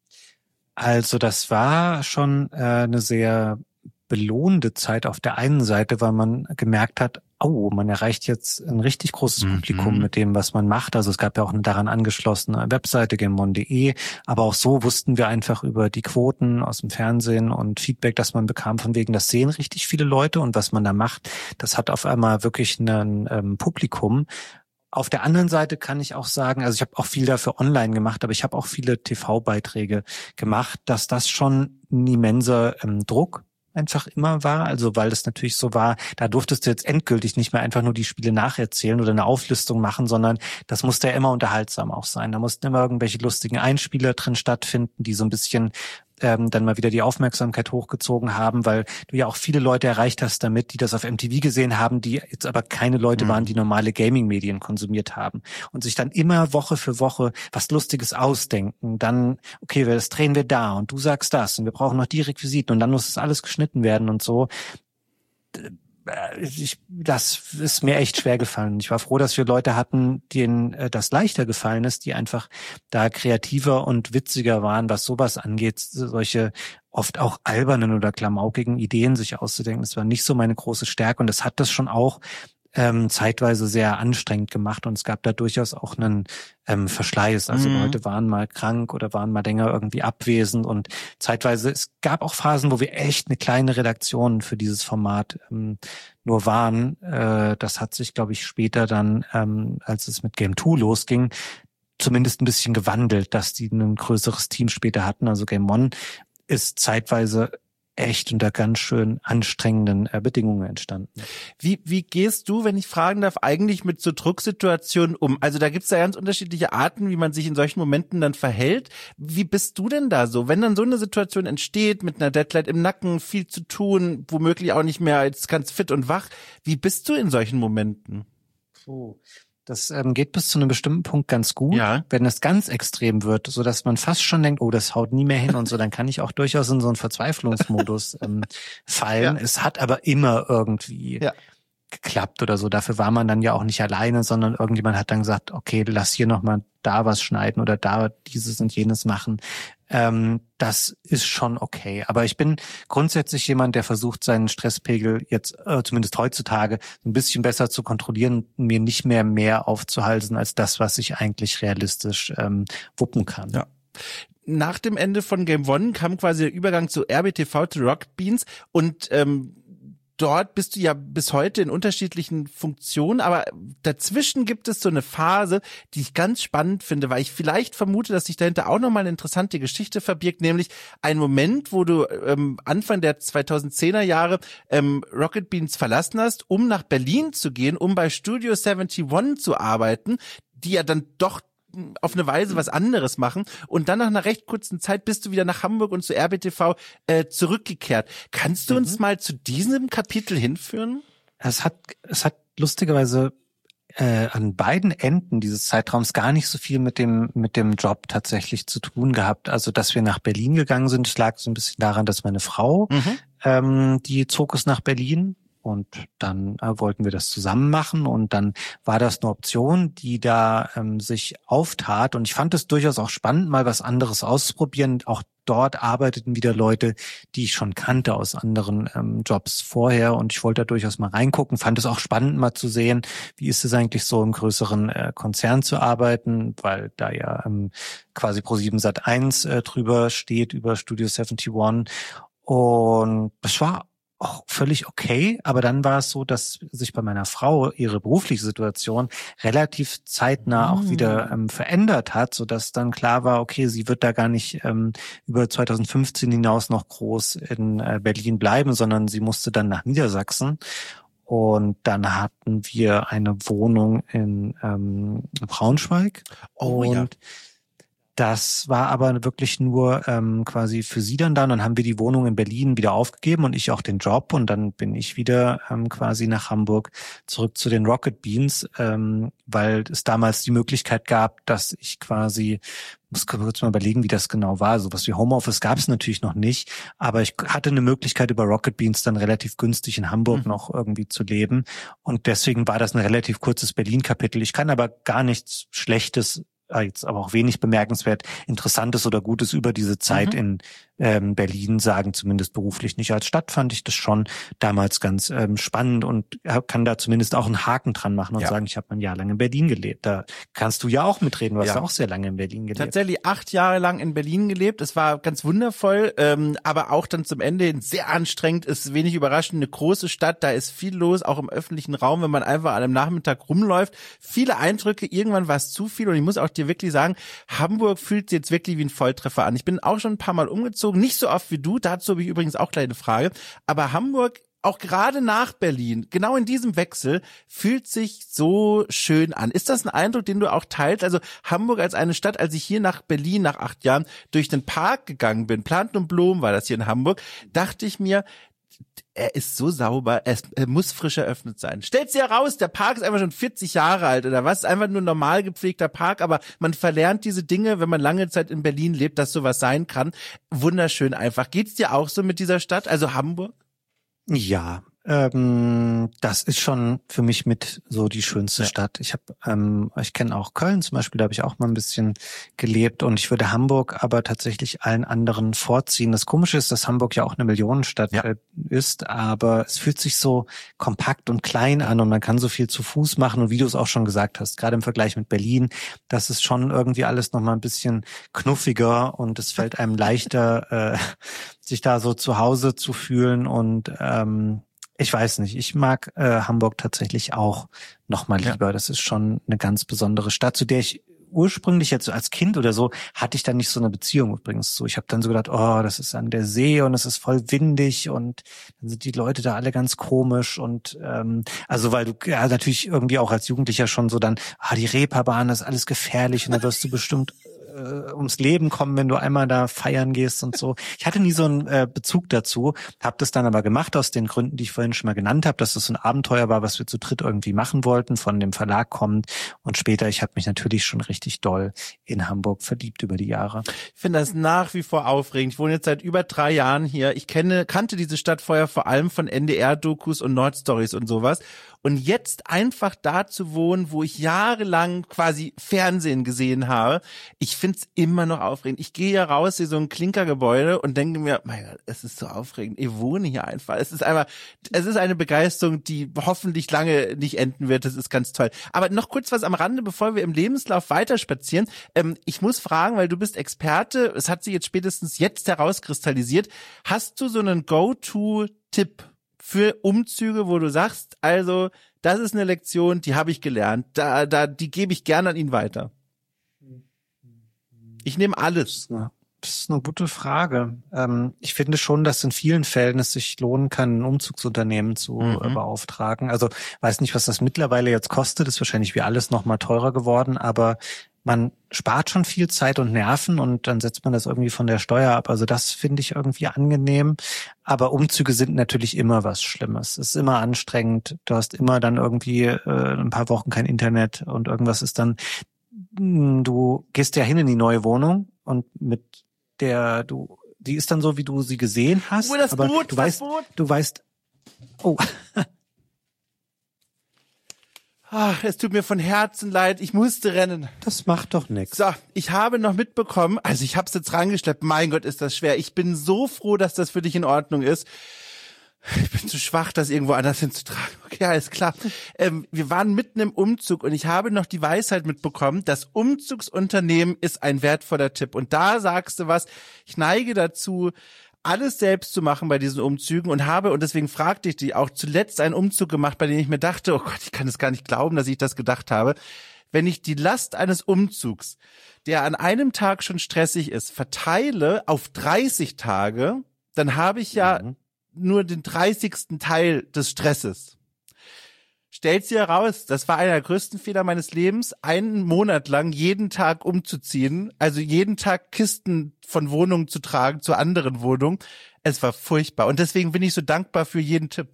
Also das war schon eine sehr belohnende Zeit auf der einen Seite, weil man gemerkt hat, man erreicht jetzt ein richtig großes Publikum mit dem, was man macht. Also es gab ja auch eine daran angeschlossene Webseite, gameone.de, aber auch so wussten wir einfach über die Quoten aus dem Fernsehen und Feedback, das man bekam, von wegen, das sehen richtig viele Leute, und was man da macht, das hat auf einmal wirklich ein Publikum. Auf der anderen Seite kann ich auch sagen, also ich habe auch viel dafür online gemacht, aber ich habe auch viele TV-Beiträge gemacht, dass das schon ein immenser Druck einfach immer war, also weil das natürlich so war, da durftest du jetzt endgültig nicht mehr einfach nur die Spiele nacherzählen oder eine Auflistung machen, sondern das musste ja immer unterhaltsam auch sein. Da mussten immer irgendwelche lustigen Einspieler drin stattfinden, die so ein bisschen dann mal wieder die Aufmerksamkeit hochgezogen haben, weil du ja auch viele Leute erreicht hast damit, die das auf MTV gesehen haben, die jetzt aber keine Leute waren, die normale Gaming-Medien konsumiert haben, und sich dann immer Woche für Woche was Lustiges ausdenken. Dann, okay, das drehen wir da und du sagst das und wir brauchen noch die Requisiten und dann muss das alles geschnitten werden und so. Das ist mir echt schwer gefallen. Ich war froh, dass wir Leute hatten, denen das leichter gefallen ist, die einfach da kreativer und witziger waren, was sowas angeht, solche oft auch albernen oder klamaukigen Ideen sich auszudenken. Das war nicht so meine große Stärke, und das hat das schon auch zeitweise sehr anstrengend gemacht, und es gab da durchaus auch einen Verschleiß. Also Leute waren mal krank oder waren mal länger irgendwie abwesend, und zeitweise, es gab auch Phasen, wo wir echt eine kleine Redaktion für dieses Format nur waren. Das hat sich, glaube ich, später dann, als es mit Game 2 losging, zumindest ein bisschen gewandelt, dass die ein größeres Team später hatten. Also Game One ist zeitweise echt unter ganz schön anstrengenden Bedingungen entstanden. Wie gehst du, wenn ich fragen darf, eigentlich mit so Drucksituationen um? Also da gibt's ja ganz unterschiedliche Arten, wie man sich in solchen Momenten dann verhält. Wie bist du denn da so? Wenn dann so eine Situation entsteht, mit einer Deadline im Nacken, viel zu tun, womöglich auch nicht mehr als ganz fit und wach, wie bist du in solchen Momenten? Das geht bis zu einem bestimmten Punkt ganz gut. Ja. Wenn es ganz extrem wird, so dass man fast schon denkt, oh, das haut nie mehr hin und so, dann kann ich auch durchaus in so einen Verzweiflungsmodus fallen. Ja. Es hat aber immer irgendwie geklappt oder so. Dafür war man dann ja auch nicht alleine, sondern irgendjemand hat dann gesagt, okay, lass hier nochmal da was schneiden oder da dieses und jenes machen. Das ist schon okay. Aber ich bin grundsätzlich jemand, der versucht, seinen Stresspegel jetzt, zumindest heutzutage, ein bisschen besser zu kontrollieren, mir nicht mehr aufzuhalsen als das, was ich eigentlich realistisch wuppen kann. Ja. Nach dem Ende von Game One kam quasi der Übergang zu RBTV, zu Rocket Beans und dort bist du ja bis heute in unterschiedlichen Funktionen, aber dazwischen gibt es so eine Phase, die ich ganz spannend finde, weil ich vielleicht vermute, dass sich dahinter auch nochmal eine interessante Geschichte verbirgt, nämlich ein Moment, wo du Anfang der 2010er Jahre Rocket Beans verlassen hast, um nach Berlin zu gehen, um bei Studio 71 zu arbeiten, die ja dann doch auf eine Weise was anderes machen und dann nach einer recht kurzen Zeit bist du wieder nach Hamburg und zu RBTV zurückgekehrt. Kannst du uns mal zu diesem Kapitel hinführen? Es hat lustigerweise an beiden Enden dieses Zeitraums gar nicht so viel mit dem Job tatsächlich zu tun gehabt. Also, dass wir nach Berlin gegangen sind, es lag so ein bisschen daran, dass meine Frau, die zog es nach Berlin. Und dann wollten wir das zusammen machen und dann war das eine Option, die da sich auftat. Und ich fand es durchaus auch spannend, mal was anderes auszuprobieren. Auch dort arbeiteten wieder Leute, die ich schon kannte aus anderen Jobs vorher. Und ich wollte da durchaus mal reingucken. Fand es auch spannend, mal zu sehen, wie ist es eigentlich so im größeren Konzern zu arbeiten, weil da ja quasi Pro7 Sat.1 drüber steht, über Studio 71. Und das war auch völlig okay, aber dann war es so, dass sich bei meiner Frau ihre berufliche Situation relativ zeitnah auch wieder verändert hat, sodass dann klar war, okay, sie wird da gar nicht über 2015 hinaus noch groß in Berlin bleiben, sondern sie musste dann nach Niedersachsen. Und dann hatten wir eine Wohnung in Braunschweig. Oh, und ja. Das war aber wirklich nur quasi für sie dann da. Und dann haben wir die Wohnung in Berlin wieder aufgegeben und ich auch den Job. Und dann bin ich wieder quasi nach Hamburg zurück zu den Rocket Beans, weil es damals die Möglichkeit gab, dass ich quasi, muss kurz mal überlegen, wie das genau war. So was wie Homeoffice gab es natürlich noch nicht. Aber ich hatte eine Möglichkeit, über Rocket Beans dann relativ günstig in Hamburg noch irgendwie zu leben. Und deswegen war das ein relativ kurzes Berlin-Kapitel. Ich kann aber gar nichts Schlechtes, jetzt aber auch wenig bemerkenswert Interessantes oder Gutes über diese Zeit in Berlin sagen, zumindest beruflich nicht. Als Stadt fand ich das schon damals ganz spannend und kann da zumindest auch einen Haken dran machen und sagen, ich habe ein Jahr lang in Berlin gelebt. Da kannst du ja auch mitreden, du hast ja auch sehr lange in Berlin gelebt. Tatsächlich 8 Jahre lang in Berlin gelebt. Es war ganz wundervoll, aber auch dann zum Ende hin sehr anstrengend, ist wenig überraschend, eine große Stadt, da ist viel los, auch im öffentlichen Raum, wenn man einfach an einem Nachmittag rumläuft. Viele Eindrücke, irgendwann war es zu viel und ich muss auch dir wirklich sagen, Hamburg fühlt sich jetzt wirklich wie ein Volltreffer an. Ich bin auch schon ein paar Mal umgezogen, nicht so oft wie du, dazu habe ich übrigens auch gleich eine Frage, aber Hamburg, auch gerade nach Berlin, genau in diesem Wechsel, fühlt sich so schön an. Ist das ein Eindruck, den du auch teilst? Also Hamburg als eine Stadt, als ich hier nach Berlin nach 8 Jahren durch den Park gegangen bin, Planten und Blumen war das hier in Hamburg, dachte ich mir, er ist so sauber, er muss frisch eröffnet sein. Stellt sich heraus, der Park ist einfach schon 40 Jahre alt oder was, ist einfach nur ein normal gepflegter Park, aber man verlernt diese Dinge, wenn man lange Zeit in Berlin lebt, dass sowas sein kann. Wunderschön einfach. Geht's dir auch so mit dieser Stadt, also Hamburg? Ja, das ist schon für mich mit so die schönste Stadt. Ich kenne auch Köln zum Beispiel, da habe ich auch mal ein bisschen gelebt und ich würde Hamburg aber tatsächlich allen anderen vorziehen. Das Komische ist, dass Hamburg ja auch eine Millionenstadt ist, aber es fühlt sich so kompakt und klein an und man kann so viel zu Fuß machen und wie du es auch schon gesagt hast, gerade im Vergleich mit Berlin, das ist schon irgendwie alles nochmal ein bisschen knuffiger und es fällt einem leichter, sich da so zu Hause zu fühlen und ich weiß nicht, ich mag Hamburg tatsächlich auch noch mal lieber. Das ist schon eine ganz besondere Stadt, zu der ich ursprünglich jetzt so als Kind oder so, hatte ich dann nicht so eine Beziehung übrigens zu. Ich habe dann so gedacht, oh, das ist an der See und es ist voll windig und dann sind die Leute da alle ganz komisch und also weil du ja natürlich irgendwie auch als Jugendlicher schon so dann, die Reeperbahn, das ist alles gefährlich und da wirst du bestimmt ums Leben kommen, wenn du einmal da feiern gehst und so. Ich hatte nie so einen Bezug dazu, habe das dann aber gemacht aus den Gründen, die ich vorhin schon mal genannt habe, dass das so ein Abenteuer war, was wir zu dritt irgendwie machen wollten, von dem Verlag kommend. Und später, ich habe mich natürlich schon richtig doll in Hamburg verliebt über die Jahre. Ich finde das nach wie vor aufregend. Ich wohne jetzt seit über 3 Jahren hier. Ich kannte diese Stadt vorher vor allem von NDR-Dokus und Nordstories und sowas. Und jetzt einfach da zu wohnen, wo ich jahrelang quasi Fernsehen gesehen habe, ich find's immer noch aufregend. Ich gehe ja raus, sehe so ein Klinkergebäude und denke mir, mein Gott, es ist so aufregend. Ich wohne hier einfach. Es ist eine Begeisterung, die hoffentlich lange nicht enden wird. Das ist ganz toll. Aber noch kurz was am Rande, bevor wir im Lebenslauf weiterspazieren. Ich muss fragen, weil du bist Experte, es hat sich jetzt spätestens jetzt herauskristallisiert. Hast du so einen Go-To-Tipp für Umzüge, wo du sagst, also das ist eine Lektion, die habe ich gelernt, die gebe ich gerne an ihn weiter? Ich nehme alles. Das ist eine gute Frage. Ich finde schon, dass in vielen Fällen es sich lohnen kann, ein Umzugsunternehmen zu beauftragen. Also weiß nicht, was das mittlerweile jetzt kostet, ist wahrscheinlich wie alles noch mal teurer geworden, aber man spart schon viel Zeit und Nerven und dann setzt man das irgendwie von der Steuer ab. Also das finde ich irgendwie angenehm. Aber Umzüge sind natürlich immer was Schlimmes. Es ist immer anstrengend. Du hast immer dann irgendwie ein paar Wochen kein Internet und irgendwas ist dann, du gehst ja hin in die neue Wohnung und die ist dann so, wie du sie gesehen hast. Aber du weißt, oh. Ach, es tut mir von Herzen leid, ich musste rennen. Das macht doch nichts. So, ich habe noch mitbekommen, also ich habe es jetzt rangeschleppt, mein Gott, ist das schwer. Ich bin so froh, dass das für dich in Ordnung ist. Ich bin zu schwach, das irgendwo anders hinzutragen. Okay, alles klar. Wir waren mitten im Umzug und ich habe noch die Weisheit mitbekommen, das Umzugsunternehmen ist ein wertvoller Tipp. Und da sagst du was, ich neige dazu, alles selbst zu machen bei diesen Umzügen und deswegen fragte ich dich auch zuletzt einen Umzug gemacht, bei dem ich mir dachte, oh Gott, ich kann es gar nicht glauben, dass ich das gedacht habe. Wenn ich die Last eines Umzugs, der an einem Tag schon stressig ist, verteile auf 30 Tage, dann habe ich ja nur den 30. Teil des Stresses. Stellt sich heraus, das war einer der größten Fehler meines Lebens, einen Monat lang jeden Tag umzuziehen, also jeden Tag Kisten von Wohnungen zu tragen zu anderen Wohnungen. Es war furchtbar und deswegen bin ich so dankbar für jeden Tipp.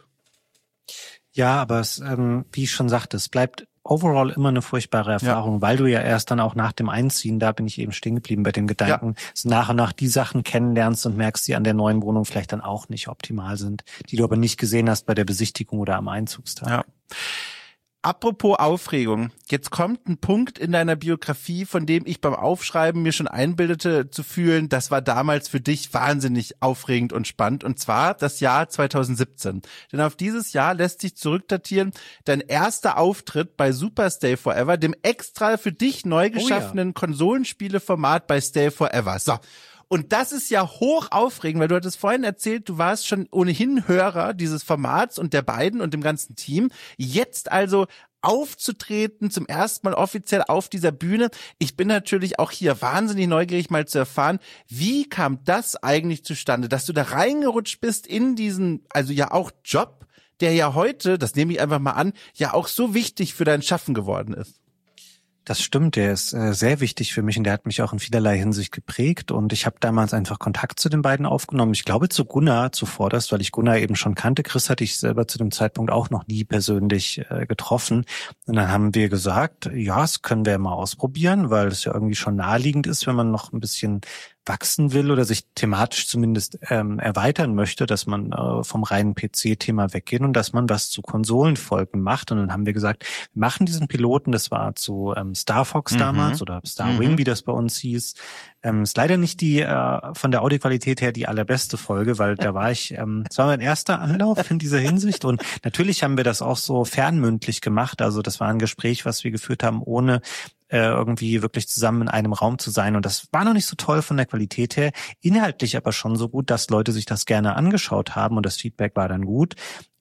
Ja, aber es, wie ich schon sagte, es bleibt overall immer eine furchtbare Erfahrung, weil du ja erst dann auch nach dem Einziehen, da bin ich eben stehen geblieben bei dem Gedanken, dass du nach und nach die Sachen kennenlernst und merkst, die an der neuen Wohnung vielleicht dann auch nicht optimal sind, die du aber nicht gesehen hast bei der Besichtigung oder am Einzugstag. Ja. Apropos Aufregung, jetzt kommt ein Punkt in deiner Biografie, von dem ich beim Aufschreiben mir schon einbildete zu fühlen, das war damals für dich wahnsinnig aufregend und spannend, und zwar das Jahr 2017. Denn auf dieses Jahr lässt sich zurückdatieren dein erster Auftritt bei Super Stay Forever, dem extra für dich neu geschaffenen Konsolenspieleformat bei Stay Forever. So. Und das ist ja hoch aufregend, weil du hattest vorhin erzählt, du warst schon ohnehin Hörer dieses Formats und der beiden und dem ganzen Team. Jetzt also aufzutreten, zum ersten Mal offiziell auf dieser Bühne. Ich bin natürlich auch hier wahnsinnig neugierig, mal zu erfahren, wie kam das eigentlich zustande, dass du da reingerutscht bist in diesen, also ja auch Job, der ja heute, das nehme ich einfach mal an, ja auch so wichtig für dein Schaffen geworden ist. Das stimmt, der ist sehr wichtig für mich und der hat mich auch in vielerlei Hinsicht geprägt und ich habe damals einfach Kontakt zu den beiden aufgenommen. Ich glaube zu Gunnar zuvorderst, weil ich Gunnar eben schon kannte. Chris hatte ich selber zu dem Zeitpunkt auch noch nie persönlich getroffen. Und dann haben wir gesagt, ja, das können wir mal ausprobieren, weil es ja irgendwie schon naheliegend ist, wenn man noch ein bisschen wachsen will oder sich thematisch zumindest erweitern möchte, dass man vom reinen PC-Thema weggehen und dass man was zu Konsolenfolgen macht. Und dann haben wir gesagt, wir machen diesen Piloten, das war zu Star Fox damals oder Star Wing, wie das bei uns hieß. Ist leider nicht die von der Audioqualität her die allerbeste Folge, weil da war ich, das war mein erster Anlauf in dieser Hinsicht und natürlich haben wir das auch so fernmündlich gemacht. Also das war ein Gespräch, was wir geführt haben, ohne irgendwie wirklich zusammen in einem Raum zu sein. Und das war noch nicht so toll von der Qualität her, inhaltlich aber schon so gut, dass Leute sich das gerne angeschaut haben und das Feedback war dann gut.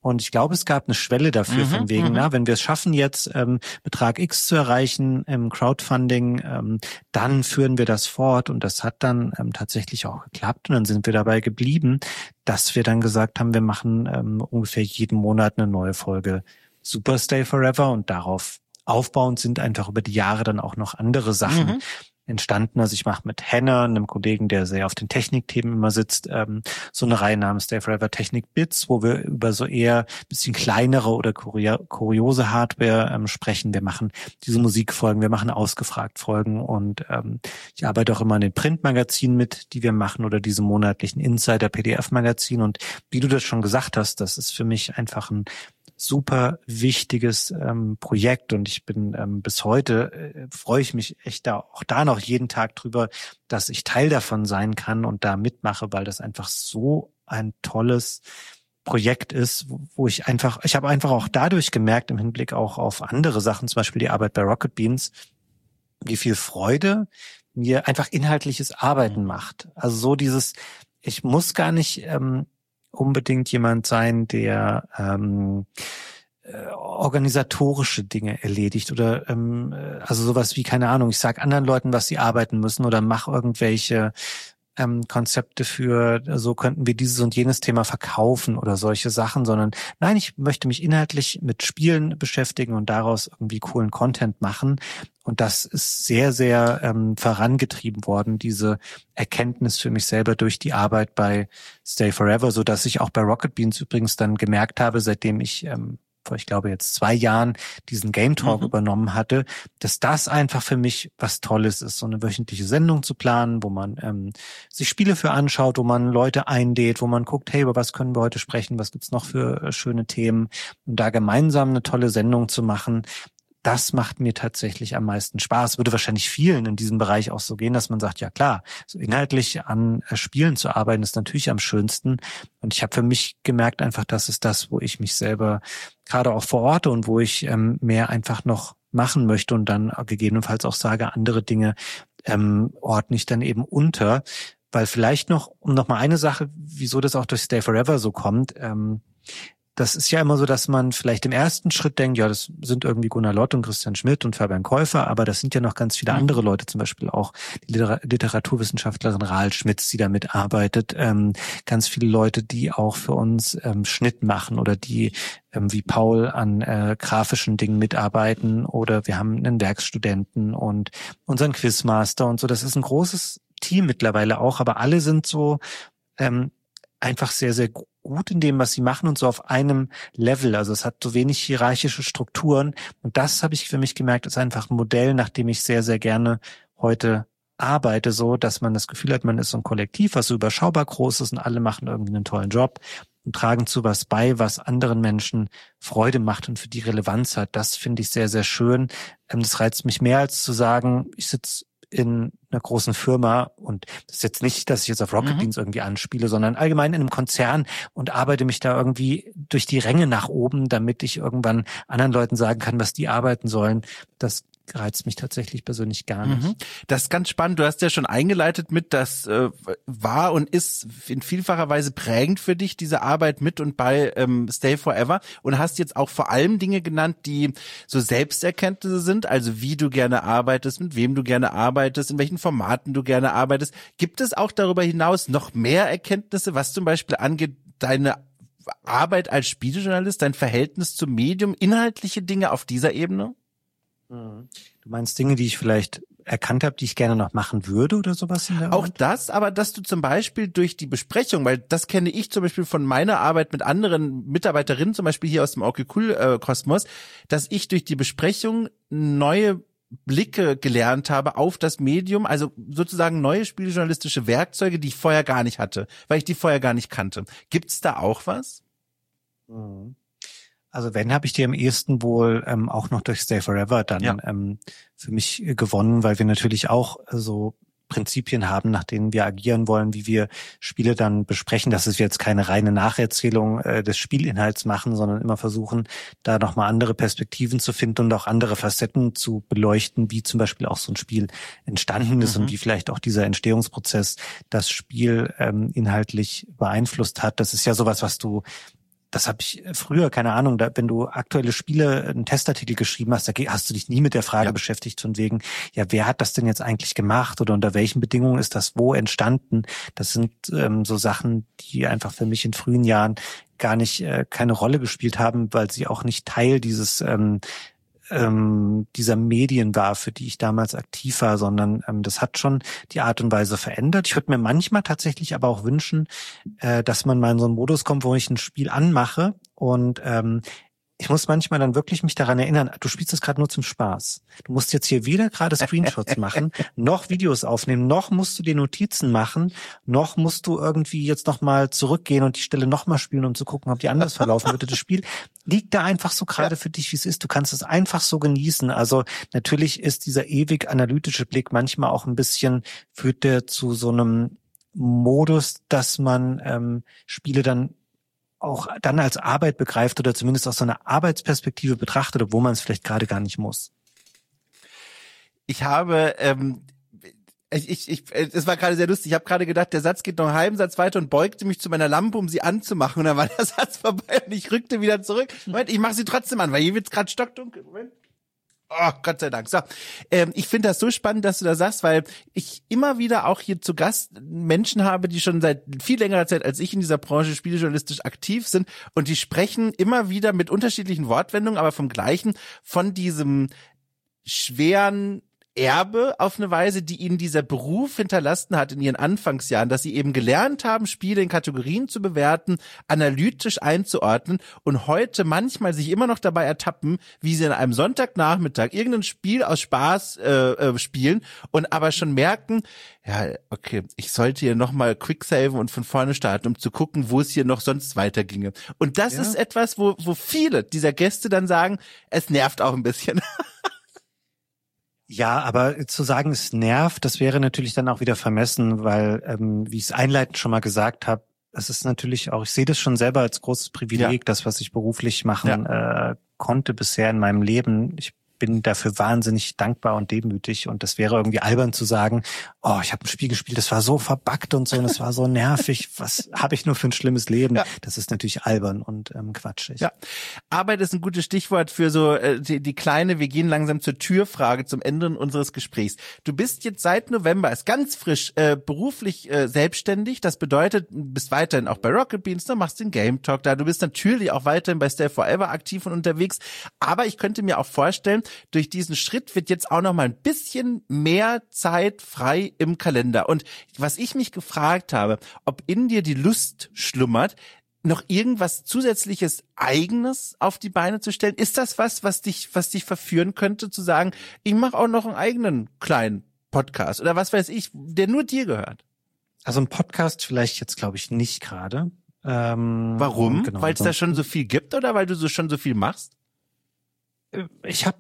Und ich glaube, es gab eine Schwelle dafür von wegen, wenn wir es schaffen, jetzt Betrag X zu erreichen im Crowdfunding, dann führen wir das fort. Und das hat dann tatsächlich auch geklappt. Und dann sind wir dabei geblieben, dass wir dann gesagt haben, wir machen ungefähr jeden Monat eine neue Folge Super Stay Forever. Und darauf aufbauend sind einfach über die Jahre dann auch noch andere Sachen entstanden. Also ich mache mit Henner, einem Kollegen, der sehr auf den Technikthemen immer sitzt, so eine Reihe namens Stay Forever Technik Bits, wo wir über so eher ein bisschen kleinere oder kuriose Hardware sprechen. Wir machen diese Musikfolgen, wir machen Ausgefragt-Folgen und ich arbeite auch immer an den Printmagazinen mit, die wir machen oder diese monatlichen Insider-PDF-Magazinen. Und wie du das schon gesagt hast, das ist für mich einfach ein super wichtiges Projekt und ich bin bis heute freue ich mich echt auch da noch jeden Tag drüber, dass ich Teil davon sein kann und da mitmache, weil das einfach so ein tolles Projekt ist, wo ich habe einfach auch dadurch gemerkt, im Hinblick auch auf andere Sachen, zum Beispiel die Arbeit bei Rocket Beans, wie viel Freude mir einfach inhaltliches Arbeiten macht. Also so dieses, ich muss gar nicht unbedingt jemand sein, der organisatorische Dinge erledigt oder also sowas wie, keine Ahnung, ich sag anderen Leuten, was sie arbeiten müssen oder mach irgendwelche Konzepte für, so könnten wir dieses und jenes Thema verkaufen oder solche Sachen, sondern nein, ich möchte mich inhaltlich mit Spielen beschäftigen und daraus irgendwie coolen Content machen. Und das ist sehr, sehr vorangetrieben worden, diese Erkenntnis für mich selber durch die Arbeit bei Stay Forever, so dass ich auch bei Rocket Beans übrigens dann gemerkt habe, seitdem ich vor, ich glaube, jetzt 2 Jahren diesen Game Talk übernommen hatte, dass das einfach für mich was Tolles ist, so eine wöchentliche Sendung zu planen, wo man sich Spiele für anschaut, wo man Leute einlädt, wo man guckt, hey, über was können wir heute sprechen, was gibt's noch für schöne Themen und da gemeinsam eine tolle Sendung zu machen. Das macht mir tatsächlich am meisten Spaß. Würde wahrscheinlich vielen in diesem Bereich auch so gehen, dass man sagt, ja klar, so inhaltlich an Spielen zu arbeiten ist natürlich am schönsten. Und ich habe für mich gemerkt einfach, das ist das, wo ich mich selber gerade auch verorte und wo ich mehr einfach noch machen möchte und dann gegebenenfalls auch sage, andere Dinge ordne ich dann eben unter. Weil vielleicht noch, um noch mal eine Sache, wieso das auch durch Stay Forever so kommt, das ist ja immer so, dass man vielleicht im ersten Schritt denkt, ja, das sind irgendwie Gunnar Lott und Christian Schmidt und Fabian Käufer, aber das sind ja noch ganz viele andere Leute, zum Beispiel auch die Literaturwissenschaftlerin Rahel Schmitz, die da mitarbeitet, ganz viele Leute, die auch für uns Schnitt machen oder die wie Paul an grafischen Dingen mitarbeiten oder wir haben einen Werkstudenten und unseren Quizmaster und so. Das ist ein großes Team mittlerweile auch, aber alle sind so einfach sehr, sehr gut in dem, was sie machen und so auf einem Level. Also es hat so wenig hierarchische Strukturen und das habe ich für mich gemerkt, ist einfach ein Modell, nach dem ich sehr, sehr gerne heute arbeite, so dass man das Gefühl hat, man ist so ein Kollektiv, was so überschaubar groß ist und alle machen irgendwie einen tollen Job und tragen zu was bei, was anderen Menschen Freude macht und für die Relevanz hat. Das finde ich sehr, sehr schön. Das reizt mich mehr als zu sagen, ich sitze in einer großen Firma und das ist jetzt nicht, dass ich jetzt auf Rocket Beans irgendwie anspiele, sondern allgemein in einem Konzern und arbeite mich da irgendwie durch die Ränge nach oben, damit ich irgendwann anderen Leuten sagen kann, was die arbeiten sollen. Das reizt mich tatsächlich persönlich gar nicht. Das ist ganz spannend. Du hast ja schon eingeleitet mit, das war und ist in vielfacher Weise prägend für dich, diese Arbeit mit und bei Stay Forever und hast jetzt auch vor allem Dinge genannt, die so Selbsterkenntnisse sind, also wie du gerne arbeitest, mit wem du gerne arbeitest, in welchen Formaten du gerne arbeitest. Gibt es auch darüber hinaus noch mehr Erkenntnisse, was zum Beispiel angeht, deine Arbeit als Spielejournalist, dein Verhältnis zum Medium, inhaltliche Dinge auf dieser Ebene? Du meinst Dinge, die ich vielleicht erkannt habe, die ich gerne noch machen würde oder sowas in der Art? Auch das, aber dass du zum Beispiel durch die Besprechung, weil das kenne ich zum Beispiel von meiner Arbeit mit anderen Mitarbeiterinnen, zum Beispiel hier aus dem Okay Cool Kosmos, dass ich durch die Besprechung neue Blicke gelernt habe auf das Medium, also sozusagen neue spieljournalistische Werkzeuge, die ich vorher gar nicht hatte, weil ich die vorher gar nicht kannte. Gibt's da auch was? Also wenn, habe ich die am ehesten wohl auch noch durch Stay Forever dann für mich gewonnen, weil wir natürlich auch so Prinzipien haben, nach denen wir agieren wollen, wie wir Spiele dann besprechen, dass wir jetzt keine reine Nacherzählung des Spielinhalts machen, sondern immer versuchen, da nochmal andere Perspektiven zu finden und auch andere Facetten zu beleuchten, wie zum Beispiel auch so ein Spiel entstanden ist und wie vielleicht auch dieser Entstehungsprozess das Spiel inhaltlich beeinflusst hat. Das ist ja sowas, was du das habe ich früher, keine Ahnung, wenn du aktuelle Spiele, einen Testartikel geschrieben hast, da hast du dich nie mit der Frage beschäftigt von wegen, ja, wer hat das denn jetzt eigentlich gemacht oder unter welchen Bedingungen ist das wo entstanden? Das sind so Sachen, die einfach für mich in frühen Jahren gar nicht keine Rolle gespielt haben, weil sie auch nicht Teil dieser Medien war, für die ich damals aktiv war, sondern das hat schon die Art und Weise verändert. Ich würde mir manchmal tatsächlich aber auch wünschen, dass man mal in so einen Modus kommt, wo ich ein Spiel anmache und ich muss manchmal dann wirklich mich daran erinnern, du spielst das gerade nur zum Spaß. Du musst jetzt hier weder gerade Screenshots machen, noch Videos aufnehmen, noch musst du dir Notizen machen, noch musst du irgendwie jetzt nochmal zurückgehen und die Stelle nochmal spielen, um zu gucken, ob die anders verlaufen würde. Das Spiel liegt da einfach so gerade für dich, wie es ist. Du kannst es einfach so genießen. Also natürlich ist dieser ewig analytische Blick manchmal auch ein bisschen, führt der zu so einem Modus, dass man Spiele dann auch dann als Arbeit begreift oder zumindest aus so einer Arbeitsperspektive betrachtet, obwohl man es vielleicht gerade gar nicht muss. Ich habe, es war gerade sehr lustig, ich habe gerade gedacht, der Satz geht noch einen halben Satz weiter und beugte mich zu meiner Lampe, um sie anzumachen, und dann war der Satz vorbei und ich rückte wieder zurück. Moment, ich mache sie trotzdem an, weil hier wird's gerade stockdunkel. Moment. Oh, Gott sei Dank. So, ich finde das so spannend, dass du das sagst, weil ich immer wieder auch hier zu Gast Menschen habe, die schon seit viel längerer Zeit als ich in dieser Branche spielejournalistisch aktiv sind, und die sprechen immer wieder mit unterschiedlichen Wortwendungen, aber vom Gleichen, von diesem schweren Erbe auf eine Weise, die ihnen dieser Beruf hinterlassen hat in ihren Anfangsjahren, dass sie eben gelernt haben, Spiele in Kategorien zu bewerten, analytisch einzuordnen und heute manchmal sich immer noch dabei ertappen, wie sie an einem Sonntagnachmittag irgendein Spiel aus Spaß spielen und aber schon merken, ja, okay, ich sollte hier nochmal quicksaven und von vorne starten, um zu gucken, wo es hier noch sonst weiterginge. Und das ist etwas, wo viele dieser Gäste dann sagen, es nervt auch ein bisschen. Ja, aber zu sagen, es nervt, das wäre natürlich dann auch wieder vermessen, weil, wie ich es einleitend schon mal gesagt habe, es ist natürlich auch, ich sehe das schon selber als großes Privileg, das, was ich beruflich machen konnte bisher in meinem Leben. Ich bin dafür wahnsinnig dankbar und demütig, und das wäre irgendwie albern zu sagen, oh, ich habe ein Spiel gespielt, das war so verbuggt und so und es war so nervig, was habe ich nur für ein schlimmes Leben? Ja. Das ist natürlich albern und quatschig. Ja, Arbeit ist ein gutes Stichwort für so die kleine, wir gehen langsam zur Türfrage zum Ende unseres Gesprächs. Du bist jetzt seit November, ist ganz frisch, beruflich selbstständig, das bedeutet, du bist weiterhin auch bei Rocket Beans, du machst den Game Talk da, du bist natürlich auch weiterhin bei Stay Forever aktiv und unterwegs, aber ich könnte mir auch vorstellen, durch diesen Schritt wird jetzt auch noch mal ein bisschen mehr Zeit frei im Kalender. Und was ich mich gefragt habe, ob in dir die Lust schlummert, noch irgendwas zusätzliches Eigenes auf die Beine zu stellen? Ist das was dich verführen könnte, zu sagen, ich mache auch noch einen eigenen kleinen Podcast oder was weiß ich, der nur dir gehört? Also ein Podcast vielleicht jetzt, glaube ich, nicht gerade. Warum? Genau, weil es da schon so viel gibt oder weil du schon so viel machst? Ich habe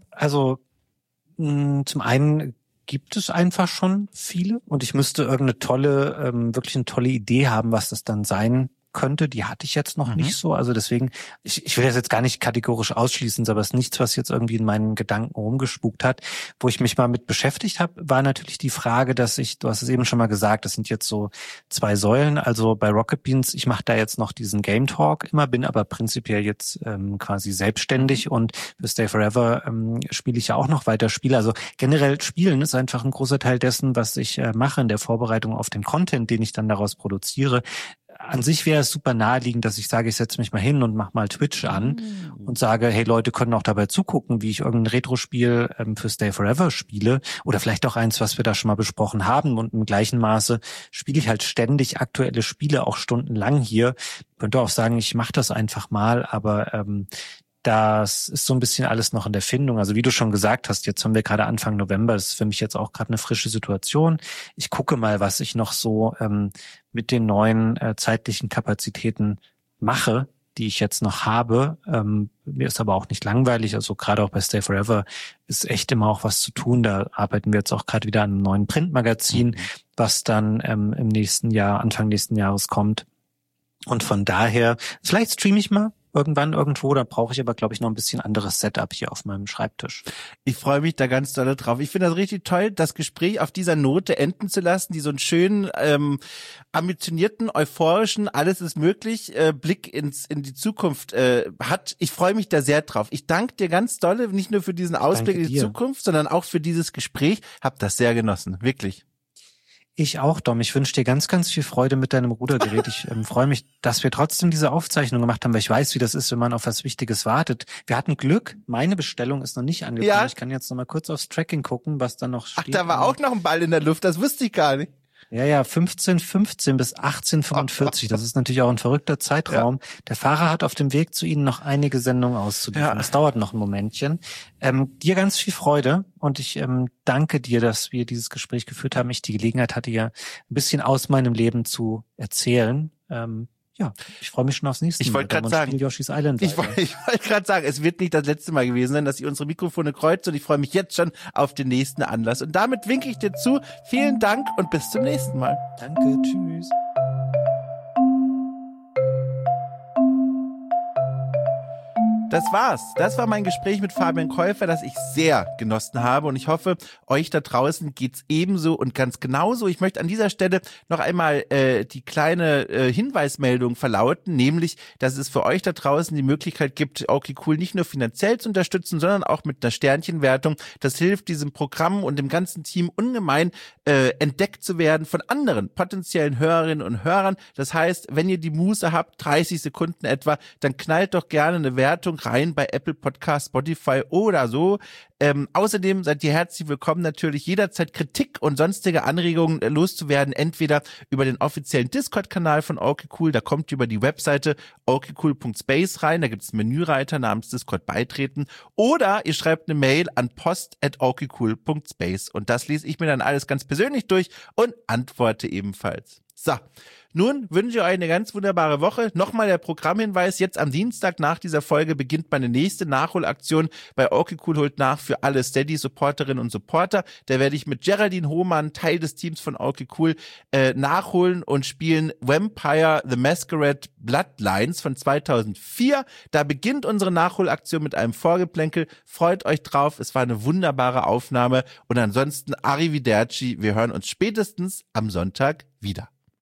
zum einen gibt es einfach schon viele, und ich müsste wirklich eine tolle Idee haben, was das dann sein könnte. Die hatte ich jetzt noch nicht so. Also deswegen, ich will das jetzt gar nicht kategorisch ausschließen, aber es ist nichts, was jetzt irgendwie in meinen Gedanken rumgespukt hat. Wo ich mich mal mit beschäftigt habe, war natürlich die Frage, du hast es eben schon mal gesagt, das sind jetzt so 2 Säulen. Also bei Rocket Beans, ich mache da jetzt noch diesen Game Talk immer, bin aber prinzipiell jetzt quasi selbstständig, und für Stay Forever spiele ich ja auch noch weiter Spiele. Also generell Spielen ist einfach ein großer Teil dessen, was ich mache in der Vorbereitung auf den Content, den ich dann daraus produziere. An sich wäre es super naheliegend, dass ich sage, ich setze mich mal hin und mache mal Twitch an und sage, hey, Leute können auch dabei zugucken, wie ich irgendein Retro-Spiel für Stay Forever spiele, oder vielleicht auch eins, was wir da schon mal besprochen haben, und im gleichen Maße spiele ich halt ständig aktuelle Spiele, auch stundenlang hier. Ich könnte auch sagen, ich mache das einfach mal, aber das ist so ein bisschen alles noch in der Findung. Also wie du schon gesagt hast, jetzt haben wir gerade Anfang November, das ist für mich jetzt auch gerade eine frische Situation. Ich gucke mal, was ich noch so mit den neuen zeitlichen Kapazitäten mache, die ich jetzt noch habe. Mir ist aber auch nicht langweilig, also gerade auch bei Stay Forever ist echt immer auch was zu tun. Da arbeiten wir jetzt auch gerade wieder an einem neuen Printmagazin, was dann im nächsten Jahr, Anfang nächsten Jahres kommt. Und von daher, vielleicht streame ich mal irgendwann irgendwo. Da brauche ich aber, glaube ich, noch ein bisschen anderes Setup hier auf meinem Schreibtisch. Ich freue mich da ganz doll drauf. Ich finde das richtig toll, das Gespräch auf dieser Note enden zu lassen, die so einen schönen, ambitionierten, euphorischen, alles ist möglich, Blick in die Zukunft hat. Ich freue mich da sehr drauf. Ich danke dir ganz doll, nicht nur für diesen Ausblick in die Zukunft, sondern auch für dieses Gespräch. Hab das sehr genossen, wirklich. Ich auch, Dom. Ich wünsche dir ganz, ganz viel Freude mit deinem Rudergerät. Ich freue mich, dass wir trotzdem diese Aufzeichnung gemacht haben, weil ich weiß, wie das ist, wenn man auf was Wichtiges wartet. Wir hatten Glück. Meine Bestellung ist noch nicht angekommen. Ja. Ich kann jetzt noch mal kurz aufs Tracking gucken, was da noch steht. Ach, da war auch noch ein Ball in der Luft. Das wusste ich gar nicht. Ja, 15:15 bis 18:45. Das ist natürlich auch ein verrückter Zeitraum. Ja. Der Fahrer hat auf dem Weg zu Ihnen noch einige Sendungen auszuliefern. Ja. Das dauert noch ein Momentchen. Dir ganz viel Freude und ich danke dir, dass wir dieses Gespräch geführt haben. Ich die Gelegenheit hatte, ja ein bisschen aus meinem Leben zu erzählen. Ja, ich freue mich schon aufs nächste Mal. Ich wollte gerade sagen, Yoshi's Island ich wollte gerade sagen, es wird nicht das letzte Mal gewesen sein, dass ich unsere Mikrofone kreuze und ich freue mich jetzt schon auf den nächsten Anlass. Und damit winke ich dir zu. Vielen Dank und bis zum nächsten Mal. Danke, tschüss. Das war's. Das war mein Gespräch mit Fabian Käufer, das ich sehr genossen habe und ich hoffe, euch da draußen geht's ebenso und ganz genauso. Ich möchte an dieser Stelle noch einmal die kleine Hinweismeldung verlauten, nämlich, dass es für euch da draußen die Möglichkeit gibt, okay cool nicht nur finanziell zu unterstützen, sondern auch mit einer Sternchenwertung. Das hilft diesem Programm und dem ganzen Team ungemein entdeckt zu werden von anderen potenziellen Hörerinnen und Hörern. Das heißt, wenn ihr die Muße habt, 30 Sekunden etwa, dann knallt doch gerne eine Wertung rein bei Apple Podcast, Spotify oder so. Außerdem seid ihr herzlich willkommen, natürlich jederzeit Kritik und sonstige Anregungen loszuwerden, entweder über den offiziellen Discord-Kanal von Okay Cool, da kommt ihr über die Webseite okcool.space rein, da gibt es einen Menüreiter namens Discord beitreten, oder ihr schreibt eine Mail an post@okcool.space und das lese ich mir dann alles ganz persönlich durch und antworte ebenfalls. So, nun wünsche ich euch eine ganz wunderbare Woche. Nochmal der Programmhinweis, jetzt am Dienstag nach dieser Folge beginnt meine nächste Nachholaktion bei Okay Cool holt nach für alle Steady-Supporterinnen und Supporter. Da werde ich mit Geraldine Hohmann, Teil des Teams von Okay Cool, nachholen und spielen Vampire the Masquerade Bloodlines von 2004. Da beginnt unsere Nachholaktion mit einem Vorgeplänkel. Freut euch drauf, es war eine wunderbare Aufnahme und ansonsten Arrivederci, wir hören uns spätestens am Sonntag wieder.